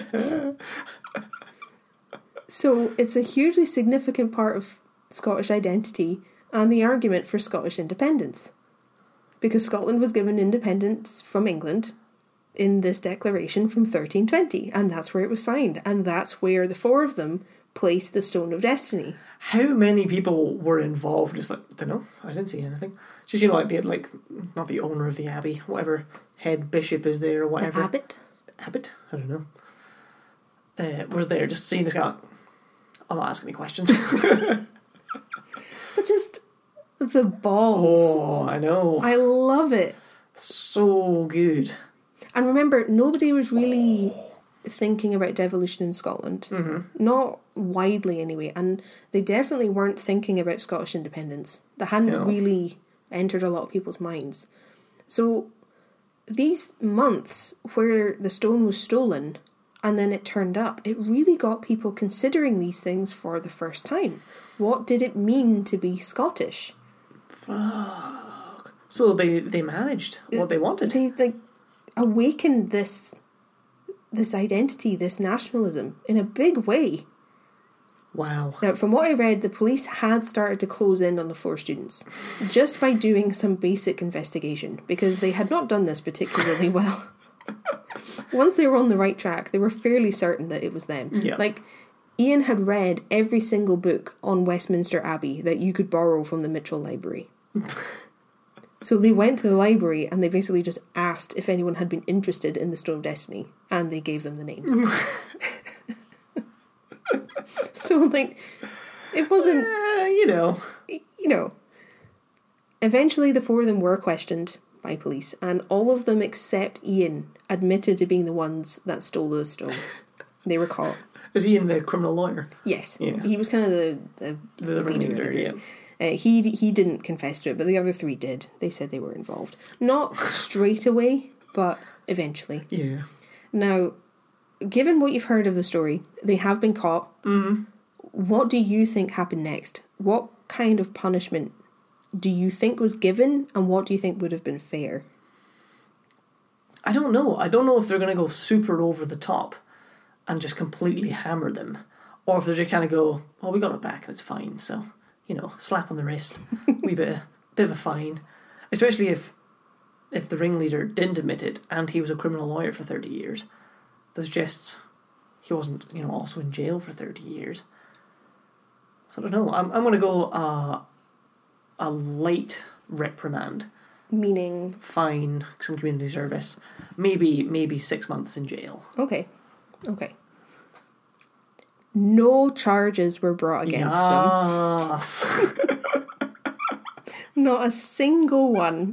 So it's a hugely significant part of Scottish identity and the argument for Scottish independence. Because Scotland was given independence from England in this declaration from thirteen twenty, and that's where it was signed, and that's where the four of them place the Stone of Destiny. How many people were involved? Just like, I don't know. I didn't see anything. Just, you know, like the, like, not the owner of the abbey, whatever head bishop is there or whatever. The abbot? Abbot? I don't know. Uh, was there just seeing this guy. I'll not ask any questions. But just the balls. Oh, I know. I love it. So good. And remember, nobody was really thinking about devolution in Scotland. Mm-hmm. Not widely, anyway. And they definitely weren't thinking about Scottish independence. That hadn't No. really entered a lot of people's minds. So these months where the stone was stolen and then it turned up, it really got people considering these things for the first time. What did it mean to be Scottish? Fuck. So they, they managed what they wanted. They like awakened this this identity, this nationalism in a big way. Wow. Now, from what I read, the police had started to close in on the four students just by doing some basic investigation, because they had not done this particularly well. Once they were on the right track, they were fairly certain that it was them. Yeah. Like, Ian had read every single book on Westminster Abbey that you could borrow from the Mitchell Library. So they went to the library and they basically just asked if anyone had been interested in the Stone of Destiny, and they gave them the names. So, like, it wasn't... Uh, you know. You know. Eventually, the four of them were questioned by police, and all of them except Ian admitted to being the ones that stole the stone. They were caught. Is he in the criminal lawyer? Yes. Yeah. He was kind of the, the, The leader of the ringleader, yeah. group. Uh, he he didn't confess to it, but the other three did. They said they were involved. Not straight away, but eventually. Yeah. Now, given what you've heard of the story, they have been caught. Mm-hmm. What do you think happened next? What kind of punishment do you think was given, and what do you think would have been fair? I don't know. I don't know if they're going to go super over the top and just completely hammer them, or if they're just kind of go, oh, we got it back and it's fine, so, you know, slap on the wrist, wee bit of, bit of a fine. Especially if if the ringleader didn't admit it and he was a criminal lawyer for thirty years. That suggests he wasn't, you know, also in jail for thirty years. So I don't know. I'm I'm going to go uh, a light reprimand. Meaning? Fine, some community service, maybe maybe six months in jail. Okay. Okay. No charges were brought against yes. them. Not a single one.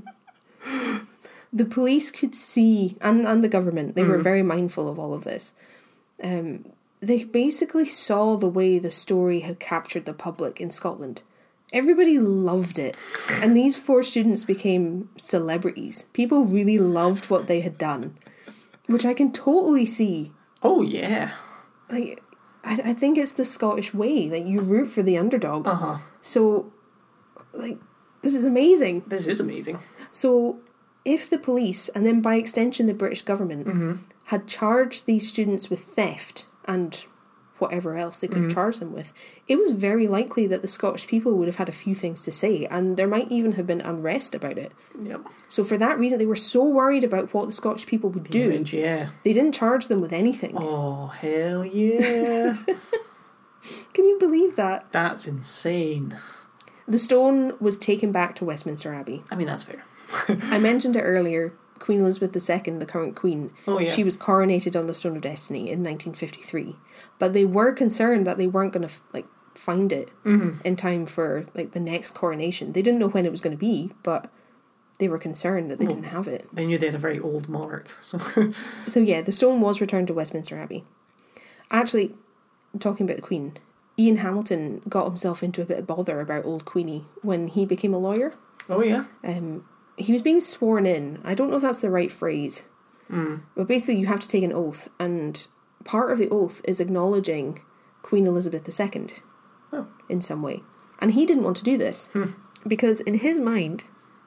The police could see, and, and the government, they mm. were very mindful of all of this. Um, they basically saw the way the story had captured the public in Scotland. Everybody loved it. And these four students became celebrities. People really loved what they had done, which I can totally see. Oh, yeah. Like, I, I think it's the Scottish way. Like, you root for the underdog. Uh-huh. So, like, this is amazing. This is amazing. So, if the police, and then by extension the British government, mm-hmm. had charged these students with theft and whatever else they could mm-hmm. have charged them with, it was very likely that the Scottish people would have had a few things to say, and there might even have been unrest about it. Yep. So for that reason, they were so worried about what the Scottish people would the do. Image, yeah. They didn't charge them with anything. Oh, hell yeah. Can you believe that? That's insane. The stone was taken back to Westminster Abbey. I mean, that's fair. I mentioned it earlier. Queen Elizabeth the Second, the current queen, oh, yeah. she was coronated on the Stone of Destiny in nineteen fifty-three. But they were concerned that they weren't going to like find it mm-hmm. in time for like the next coronation. They didn't know when it was going to be, but they were concerned that they well, didn't have it. They knew they had a very old monarch. So, so yeah, the stone was returned to Westminster Abbey. Actually, talking about the Queen, Ian Hamilton got himself into a bit of bother about old Queenie when he became a lawyer. Oh, yeah? Um, he was being sworn in. I don't know if that's the right phrase. Mm. But basically you have to take an oath, and part of the oath is acknowledging Queen Elizabeth the Second oh. in some way. And he didn't want to do this hmm. because in his mind,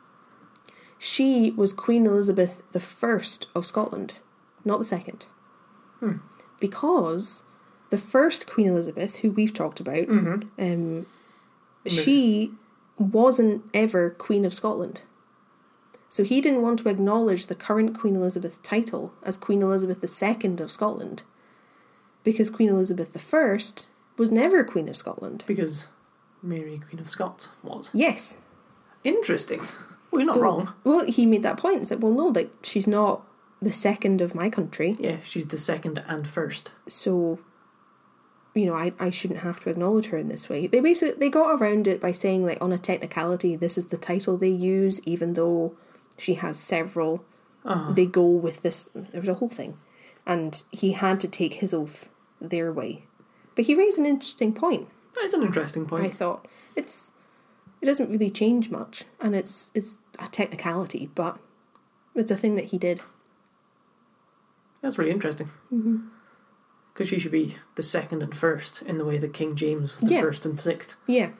she was Queen Elizabeth the First of Scotland, not the second. Hmm. Because the first Queen Elizabeth, who we've talked about, mm-hmm. um, she wasn't ever Queen of Scotland. So he didn't want to acknowledge the current Queen Elizabeth's title as Queen Elizabeth the Second of Scotland, because Queen Elizabeth the First was never Queen of Scotland. Because Mary, Queen of Scots, was. Yes. Interesting. Well, you're not So- wrong. Well, he made that point. It's like, well, no, like, she's not the second of my country. Yeah, she's the second and first. So, you know, I, I shouldn't have to acknowledge her in this way. They basically, they got around it by saying, like, on a technicality, this is the title they use, even though she has several. Uh-huh. They go with this, there was a whole thing. And he had to take his oath their way. But he raised an interesting point. That is an interesting point. I thought. It's, it doesn't really change much, and it's, it's a technicality, but it's a thing that he did. That's really interesting. Mm-hmm. Because she should be the second and first in the way that King James was the Yeah. first and sixth. Yeah.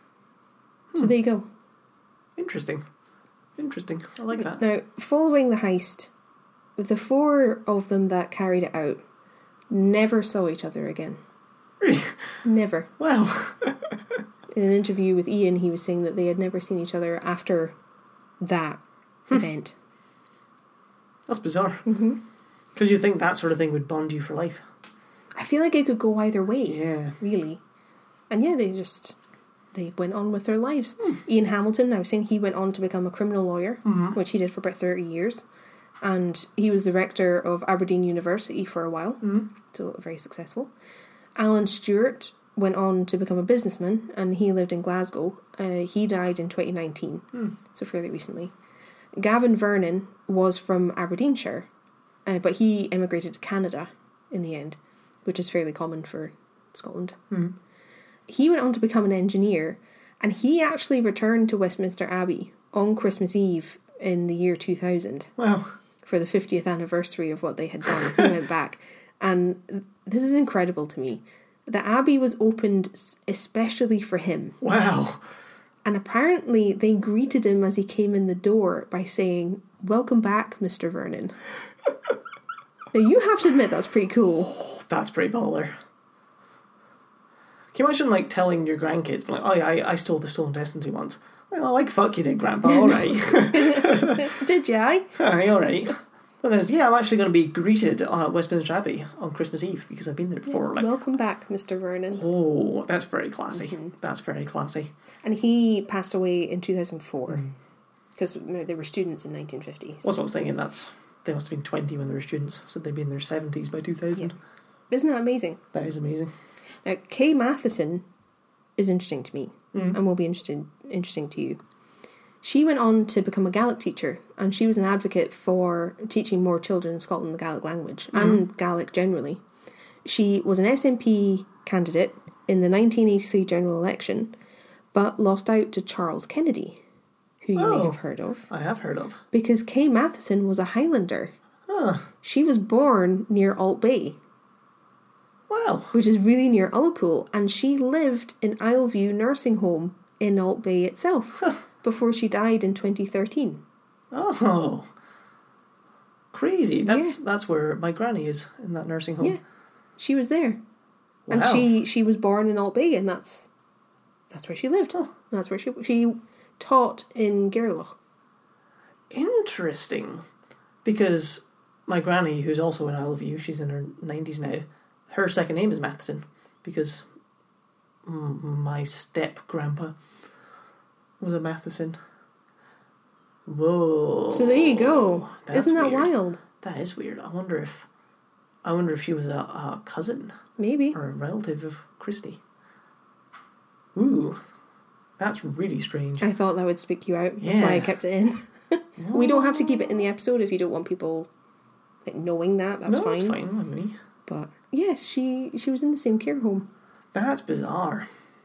So Hmm. there you go. Interesting. Interesting. I like that. Now, following the heist, the four of them that carried it out never saw each other again. Really? Never. Wow. In an interview with Ian, he was saying that they had never seen each other after that event. That's bizarre. Mm-hmm. Because you think that sort of thing would bond you for life. I feel like it could go either way, Yeah. really. And yeah, they just, they went on with their lives. Hmm. Ian Hamilton, I was saying, he went on to become a criminal lawyer, Mm-hmm. which he did for about thirty years. And he was the rector of Aberdeen University for a while, Mm-hmm. so very successful. Alan Stewart went on to become a businessman, and he lived in Glasgow. Uh, he died in twenty nineteen, Hmm. so fairly recently. Gavin Vernon was from Aberdeenshire, uh, but he emigrated to Canada in the end, which is fairly common for Scotland. Mm. He went on to become an engineer, and he actually returned to Westminster Abbey on Christmas Eve in the year two thousand Wow. for the fiftieth anniversary of what they had done. He went back. And this is incredible to me. The Abbey was opened s- especially for him. Wow. And apparently they greeted him as he came in the door by saying, "Welcome back, Mister Vernon." Now you have to admit that's pretty cool. Oh, that's pretty baller. Can you imagine, like, telling your grandkids, like, oh, yeah, I, I stole the Stolen Destiny once. Well, like, fuck you did, Grandpa, alright. Did ya? aye? Aye, alright. And there's, yeah, I'm actually going to be greeted at Westminster Abbey on Christmas Eve because I've been there before. Like, Welcome back, Mister Vernon. oh, that's very classy. Mm-hmm. That's very classy. And he passed away in two thousand four because they were students in nineteen fifty. That's what I was thinking. That's they must have been twenty when they were students, so they'd be in their seventies by two thousand. Isn't that amazing? That is amazing. Now, Kay Matheson is interesting to me Mm. and will be interesting, interesting to you. She went on to become a Gaelic teacher, and she was an advocate for teaching more children in Scotland the Gaelic language and Gaelic generally. She was an S N P candidate in the nineteen eighty-three general election, but lost out to Charles Kennedy, who you may Oh. have heard of, I have heard of. because Kay Matheson was a Highlander. Ah, She was born near Alt Bay, wow. which is really near Ullapool, and she lived in Isleview Nursing Home in Alt Bay itself before she died in twenty thirteen. Oh, crazy. That's that's where my granny is, in that nursing home. Yeah, she was there, and Wow. she she was born in Alt Bay, and that's that's where she lived. Oh. That's where she she taught in Gairloch. Interesting. Because my granny, who's also in Isleview, she's in her nineties now, her second name is Matheson, because mm, my step-grandpa was a Matheson. Whoa. So there you go. That's Isn't that weird. wild? That is weird. I wonder if I wonder if she was a, a cousin Maybe. or a relative of Christy. Ooh. That's really strange. I thought that would speak you out. That's why I Yeah. kept it in. We don't have to keep it in the episode if you don't want people like knowing that. That's no, fine. that's fine with me. But yeah, she she was in the same care home. That's bizarre.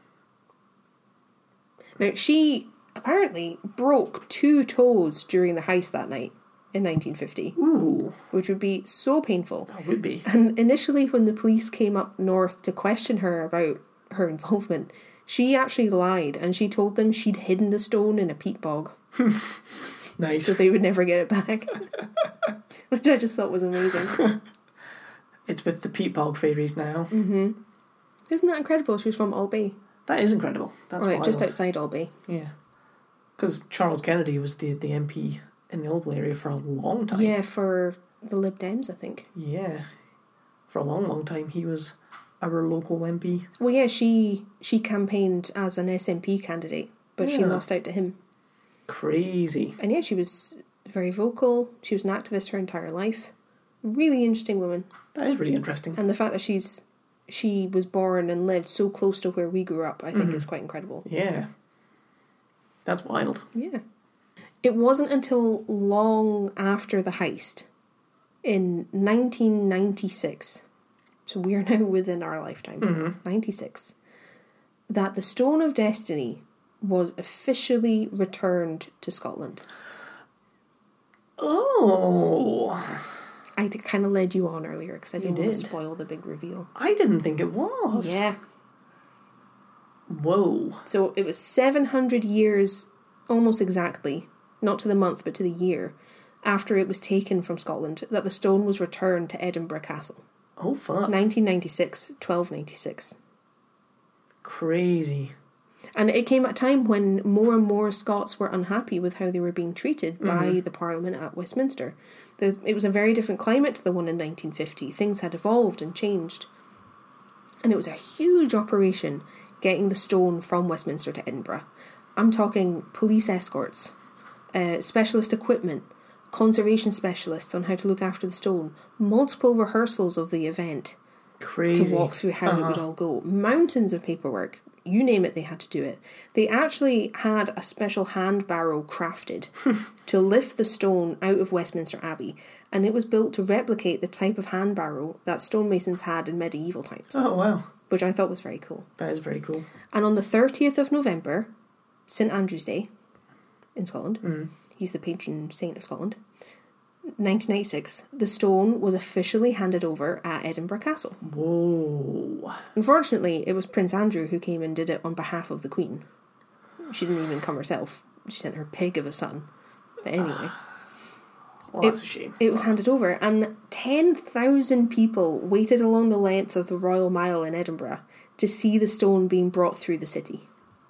Now she apparently broke two toes during the heist that night in nineteen fifty, Ooh, which would be so painful. that would be. And initially, when the police came up north to question her about her involvement, she actually lied and she told them she'd hidden the stone in a peat bog Nice. so they would never get it back. Which I just thought was amazing. It's with the peat bog fairies now. Mm-hmm. Isn't that incredible? She was from Albay. That is incredible. That's Or like wild. just outside Albay. Yeah. Because Charles Kennedy was the, the M P in the Oldbull area for a long time. Yeah, for the Lib Dems, I think. Yeah. For a long, long time. He was our local M P. Well, yeah, she she campaigned as an S N P candidate, but she Yeah. lost out to him. Crazy. And yeah, she was very vocal. She was an activist her entire life. Really interesting woman. That is really interesting. And the fact that she's she was born and lived so close to where we grew up, I think Mm-hmm. is quite incredible. Yeah. That's wild. Yeah. It wasn't until long after the heist, in nineteen ninety-six, so we are now within our lifetime, Mm-hmm. ninety-six, that the Stone of Destiny was officially returned to Scotland. Oh. I kind of led you on earlier because I didn't You want to did. spoil the big reveal. I didn't think it was. Yeah. Whoa. So it was seven hundred years, almost exactly, not to the month but to the year, after it was taken from Scotland, that the stone was returned to Edinburgh Castle. Oh, fuck. nineteen ninety-six, twelve ninety-six. Crazy. And it came at a time when more and more Scots were unhappy with how they were being treated by the Parliament at Westminster. The, it was a very different climate to the one in nineteen fifty. Things had evolved and changed. And it was a huge operation getting the stone from Westminster to Edinburgh. I'm talking police escorts, uh, specialist equipment, conservation specialists on how to look after the stone, multiple rehearsals of the event Crazy. to walk through how Uh-huh. it would all go, mountains of paperwork, you name it, they had to do it. They actually had a special hand barrow crafted to lift the stone out of Westminster Abbey, and it was built to replicate the type of hand barrow that stonemasons had in medieval times, Oh, wow. which I thought was very cool. That is very cool. And on the thirtieth of November, St Andrew's Day in Scotland, Mm. he's the patron saint of Scotland, nineteen ninety-six, the stone was officially handed over at Edinburgh Castle. Whoa. Unfortunately, it was Prince Andrew who came and did it on behalf of the Queen. She didn't even come herself. She sent her pig of a son. But anyway, Well, It- that's a shame. it was handed over, and ten thousand people waited along the length of the Royal Mile in Edinburgh to see the stone being brought through the city.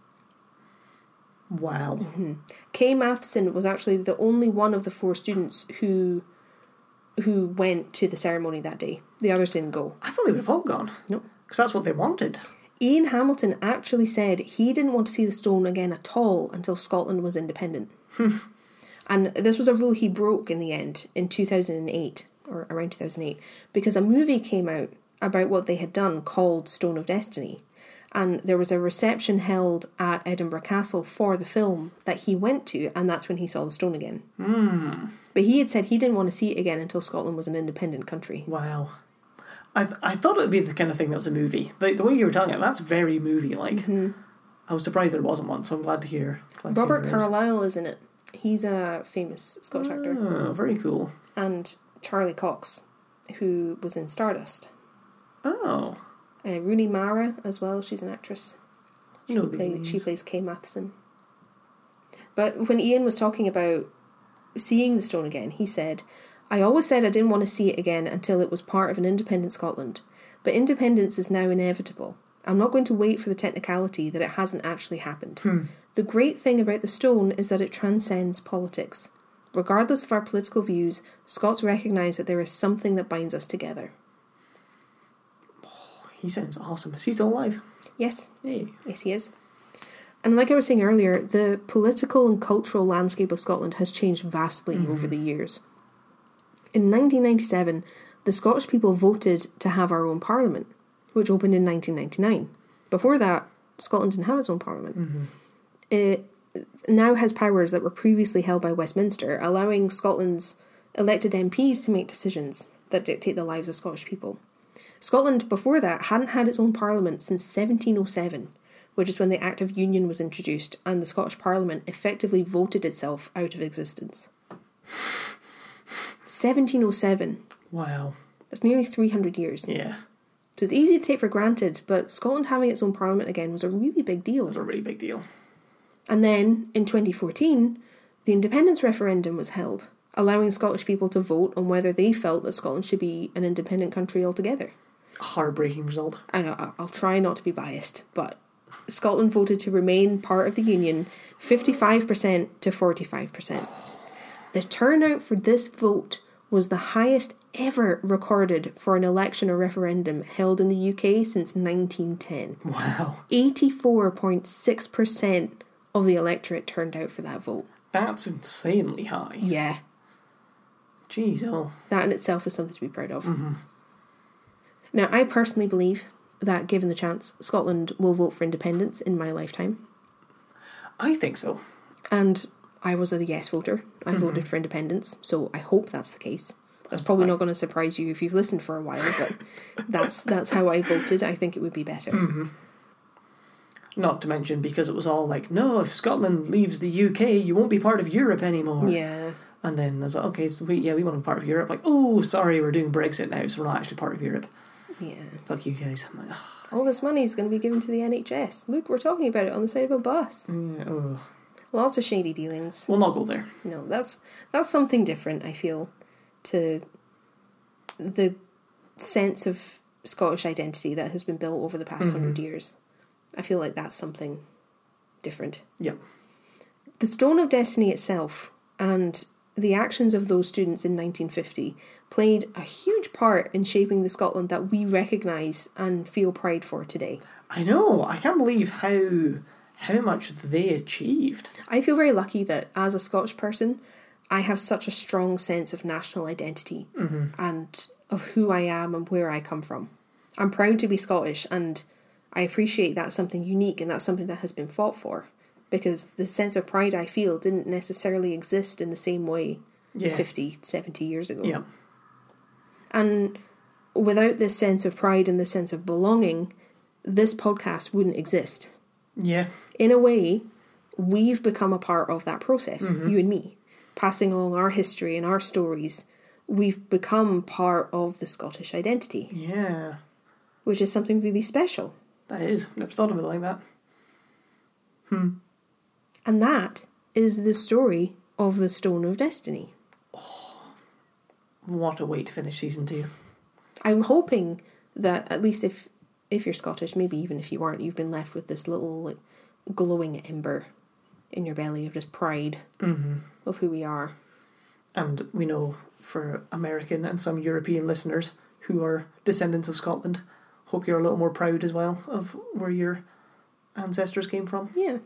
Wow. Kay Matheson was actually the only one of the four students who who went to the ceremony that day. The others didn't go. I thought they would have all gone. Nope. Because that's what they wanted. Ian Hamilton actually said he didn't want to see the stone again at all until Scotland was independent. And this was a rule he broke in the end in two thousand eight, or around two thousand eight, because a movie came out about what they had done called Stone of Destiny. And there was a reception held at Edinburgh Castle for the film that he went to, and that's when he saw the stone again. Mm. But he had said he didn't want to see it again until Scotland was an independent country. Wow. I th- I thought it would be the kind of thing that was a movie. The, the way you were telling it, that's very movie-like. Mm-hmm. I was surprised there wasn't one, so I'm glad to hear. Glad to Robert hear there is. Carlyle is in it. He's a famous Scottish actor. Oh, very cool. And Charlie Cox, who was in Stardust. Oh. Uh, Rooney Mara as well, she's an actress. She, You know these play, names. she plays Kay Matheson. But when Ian was talking about seeing the stone again, he said, I always said I didn't want to see it again until it was part of an independent Scotland. But independence is now inevitable. I'm not going to wait for the technicality that it hasn't actually happened. Hmm. The great thing about the stone is that it transcends politics. Regardless of our political views, Scots recognise that there is something that binds us together. He sounds awesome. Is he still alive? Yes, Hey. yes he is. And like I was saying earlier, the political and cultural landscape of Scotland has changed vastly Mm-hmm. over the years. In nineteen ninety-seven, the Scottish people voted to have our own parliament, which opened in nineteen ninety-nine. Before that, Scotland didn't have its own parliament. Mm-hmm. It now has powers that were previously held by Westminster, allowing Scotland's elected M Ps to make decisions that dictate the lives of Scottish people. Scotland, before that, hadn't had its own parliament since seventeen oh seven, which is when the Act of Union was introduced and the Scottish Parliament effectively voted itself out of existence. seventeen oh seven. Wow. That's nearly three hundred years. Yeah. So it's easy to take for granted, but Scotland having its own parliament again was a really big deal. That was a really big deal. And then, in twenty fourteen, the independence referendum was held, allowing Scottish people to vote on whether they felt that Scotland should be an independent country altogether. A heartbreaking result. I know, I'll try not to be biased, but Scotland voted to remain part of the Union fifty-five percent to forty-five percent. The turnout for this vote was the highest ever recorded for an election or referendum held in the U K since nineteen ten. Wow. eighty-four point six percent of the electorate turned out for that vote. That's insanely high. Yeah. Jeez, oh. That in itself is something to be proud of. Mm-hmm. Now, I personally believe that, given the chance, Scotland will vote for independence in my lifetime. I think so. And I was a yes voter. I mm-hmm. voted for independence, so I hope that's the case. That's probably not going to surprise you if you've listened for a while, but that's that's how I voted. I think it would be better. Mm-hmm. Not to mention because it was all like, no, if Scotland leaves the U K, you won't be part of Europe anymore. Yeah. And then I was like, okay, so we, yeah, we want to be part of Europe. Like, oh, sorry, we're doing Brexit now, so we're not actually part of Europe. Yeah. Fuck you guys. I'm like, oh. All this money is going to be given to the N H S. Look, we're talking about it on the side of a bus. Yeah, oh. Lots of shady dealings. We'll not go there. No, that's that's something different, I feel, to the sense of Scottish identity that has been built over the past mm-hmm. hundred years. I feel like that's something different. Yeah. The Stone of Destiny itself and the actions of those students in nineteen fifty played a huge part in shaping the Scotland that we recognise and feel pride for today. I know. I can't believe how how much they achieved. I feel very lucky that as a Scottish person, I have such a strong sense of national identity mm-hmm. and of who I am and where I come from. I'm proud to be Scottish, and I appreciate that's something unique and that's something that has been fought for, because the sense of pride I feel didn't necessarily exist in the same way yeah. fifty, seventy years ago. Yeah. And without this sense of pride and this sense of belonging, this podcast wouldn't exist. Yeah. In a way, we've become a part of that process, mm-hmm. you and me. Passing along our history and our stories, we've become part of the Scottish identity. Yeah. Which is something really special. That is. Never thought of it like that. Hmm. And that is the story of the Stone of Destiny. Oh, what a way to finish season two. I'm hoping that at least if if you're Scottish, maybe even if you aren't, you've been left with this little like glowing ember in your belly of just pride mm-hmm. of who we are. And we know for American and some European listeners who are descendants of Scotland, hope you're a little more proud as well of where your ancestors came from. Yeah.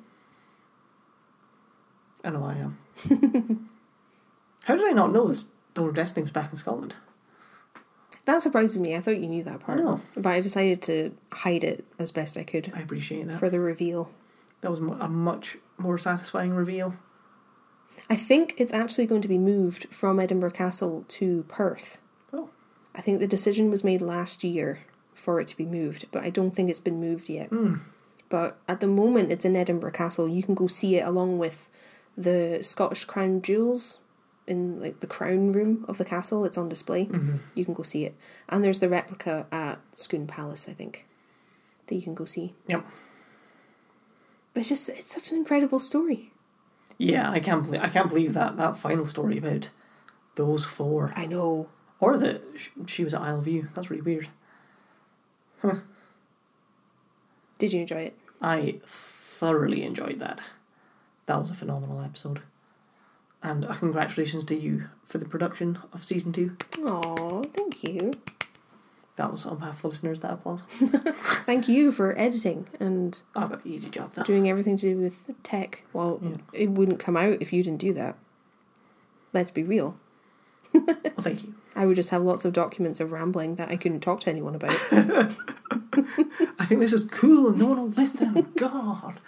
I know I am. How did I not know this Stone of Destiny was back in Scotland? That surprises me. I thought you knew that part. I know. But I decided to hide it as best I could. I appreciate that. For the reveal. That was a much more satisfying reveal. I think it's actually going to be moved from Edinburgh Castle to Perth. Oh. I think the decision was made last year for it to be moved, but I don't think it's been moved yet. Mm. But at the moment it's in Edinburgh Castle. You can go see it along with the Scottish Crown Jewels in like the crown room of the castle. It's on display. Mm-hmm. You can go see it. And there's the replica at Scone Palace, I think, that you can go see. Yep. But it's just, it's such an incredible story. Yeah, I can't believe I can't believe that that final story about those four. I know. Or that she was at Isle View. That's really weird. Huh. Did you enjoy it? I thoroughly enjoyed that. That was a phenomenal episode. And uh, congratulations to you for the production of season two. Aw, thank you. That was on behalf of the listeners, that applause. Thank you for editing and I've got the easy job though. Doing everything to do with tech. Well, yeah. It wouldn't come out if you didn't do that. Let's be real. Well, thank you. I would just have lots of documents of rambling that I couldn't talk to anyone about. I think this is cool and no one will listen. God.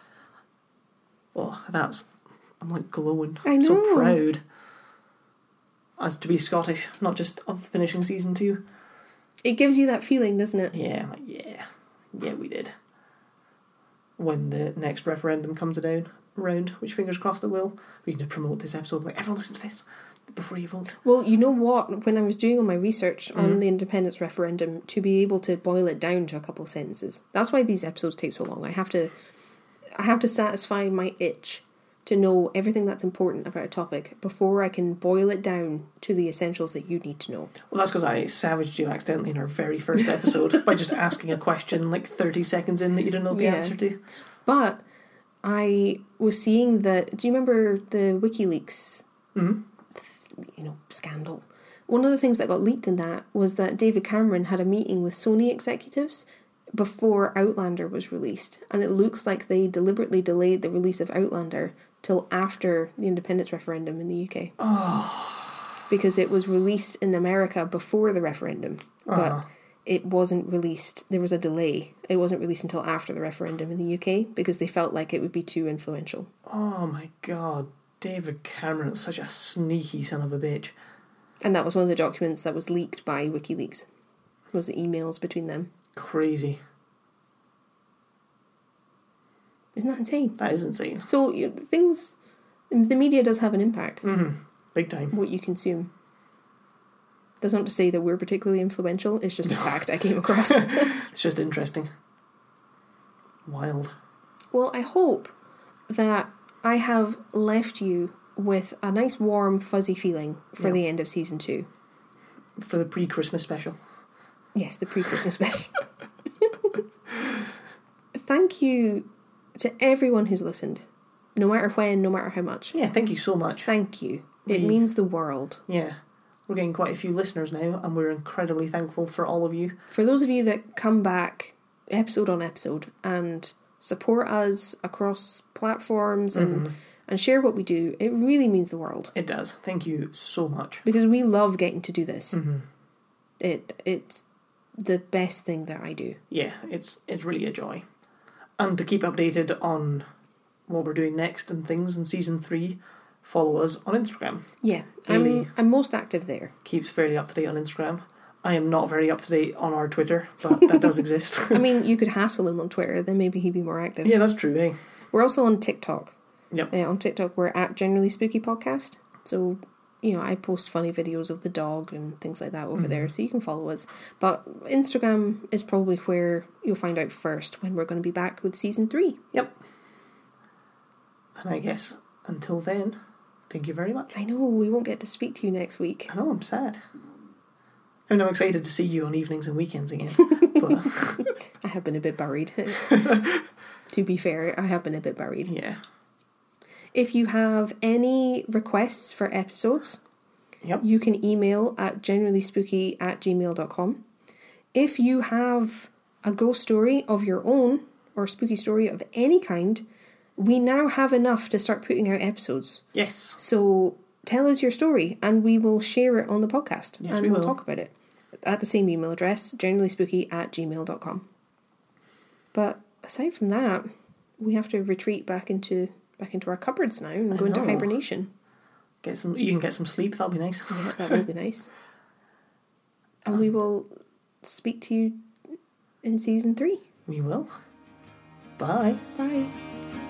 Oh, that's... I'm like glowing. I know. So proud. As to be Scottish, not just of finishing season two. It gives you that feeling, doesn't it? Yeah, I'm like, yeah. Yeah, we did. When the next referendum comes down, around, which fingers crossed it will, we can just promote this episode. Like, everyone listen to this before you vote. Well, you know what? When I was doing all my research on mm. the independence referendum, to be able to boil it down to a couple of sentences, that's why these episodes take so long. I have to, I have to satisfy my itch to know everything that's important about a topic before I can boil it down to the essentials that you need to know. Well, that's because I savaged you accidentally in our very first episode by just asking a question like thirty seconds in that you didn't know the yeah. answer to. But I was seeing that, do you remember the WikiLeaks, mm-hmm. you know, scandal, one of the things that got leaked in that was that David Cameron had a meeting with Sony executives before Outlander was released, and it looks like they deliberately delayed the release of Outlander till after the independence referendum in the U K. Oh. Because it was released in America before the referendum, but Uh-huh. it wasn't released. There was a delay. It wasn't released until after the referendum in the U K because they felt like it would be too influential. Oh my god, David Cameron is such a sneaky son of a bitch. And that was one of the documents that was leaked by WikiLeaks. Was the emails between them. Crazy. Isn't that insane? That is insane. So you know, things, the media does have an impact. Mm-hmm. Big time. What you consume. That's not to say that we're particularly influential. It's just a fact I came across. It's just interesting. Wild. Well, I hope that I have left you with a nice warm fuzzy feeling for Yeah. the end of season two. For the pre-Christmas special. Yes, the pre-Christmas special. Thank you to everyone who's listened. No matter when, no matter how much. Yeah, thank you so much. Thank you. It We- means the world. Yeah. We're getting quite a few listeners now, and we're incredibly thankful for all of you. For those of you that come back episode on episode and support us across platforms and, Mhm. and share what we do, it really means the world. It does. Thank you so much. Because we love getting to do this. Mm-hmm. It It's the best thing that I do. Yeah, it's it's really a joy. And to keep updated on what we're doing next and things in season three, follow us on Instagram. Yeah, Really? I'm, I'm most active there. Keeps fairly up to date on Instagram. I am not very up to date on our Twitter, but that does exist. I mean, you could hassle him on Twitter, then maybe he'd be more active. Yeah, that's true, eh? We're also on TikTok. Yep. Uh, on TikTok, we're at Generally Spooky Podcast. So, you know, I post funny videos of the dog and things like that over Mm-hmm. there, so you can follow us. But Instagram is probably where you'll find out first when we're going to be back with season three. Yep. And I guess until then, thank you very much. I know, we won't get to speak to you next week. I know, I'm sad. I mean, I'm excited to see you on evenings and weekends again. But I have been a bit buried. To be fair, I have been a bit buried. yeah. If you have any requests for episodes, Yep. you can email at generallyspooky at gmail dot com. If you have a ghost story of your own or spooky story of any kind, we now have enough to start putting out episodes. Yes. So tell us your story and we will share it on the podcast. Yes, and we we'll will. talk about it at the same email address, generallyspooky at gmail dot com. But aside from that, we have to retreat back into back into our cupboards now and I go into know. hibernation. Get some. You can get some sleep. That'll be nice. Yeah, that will be nice. And we will speak to you in season three. We will. Bye. Bye.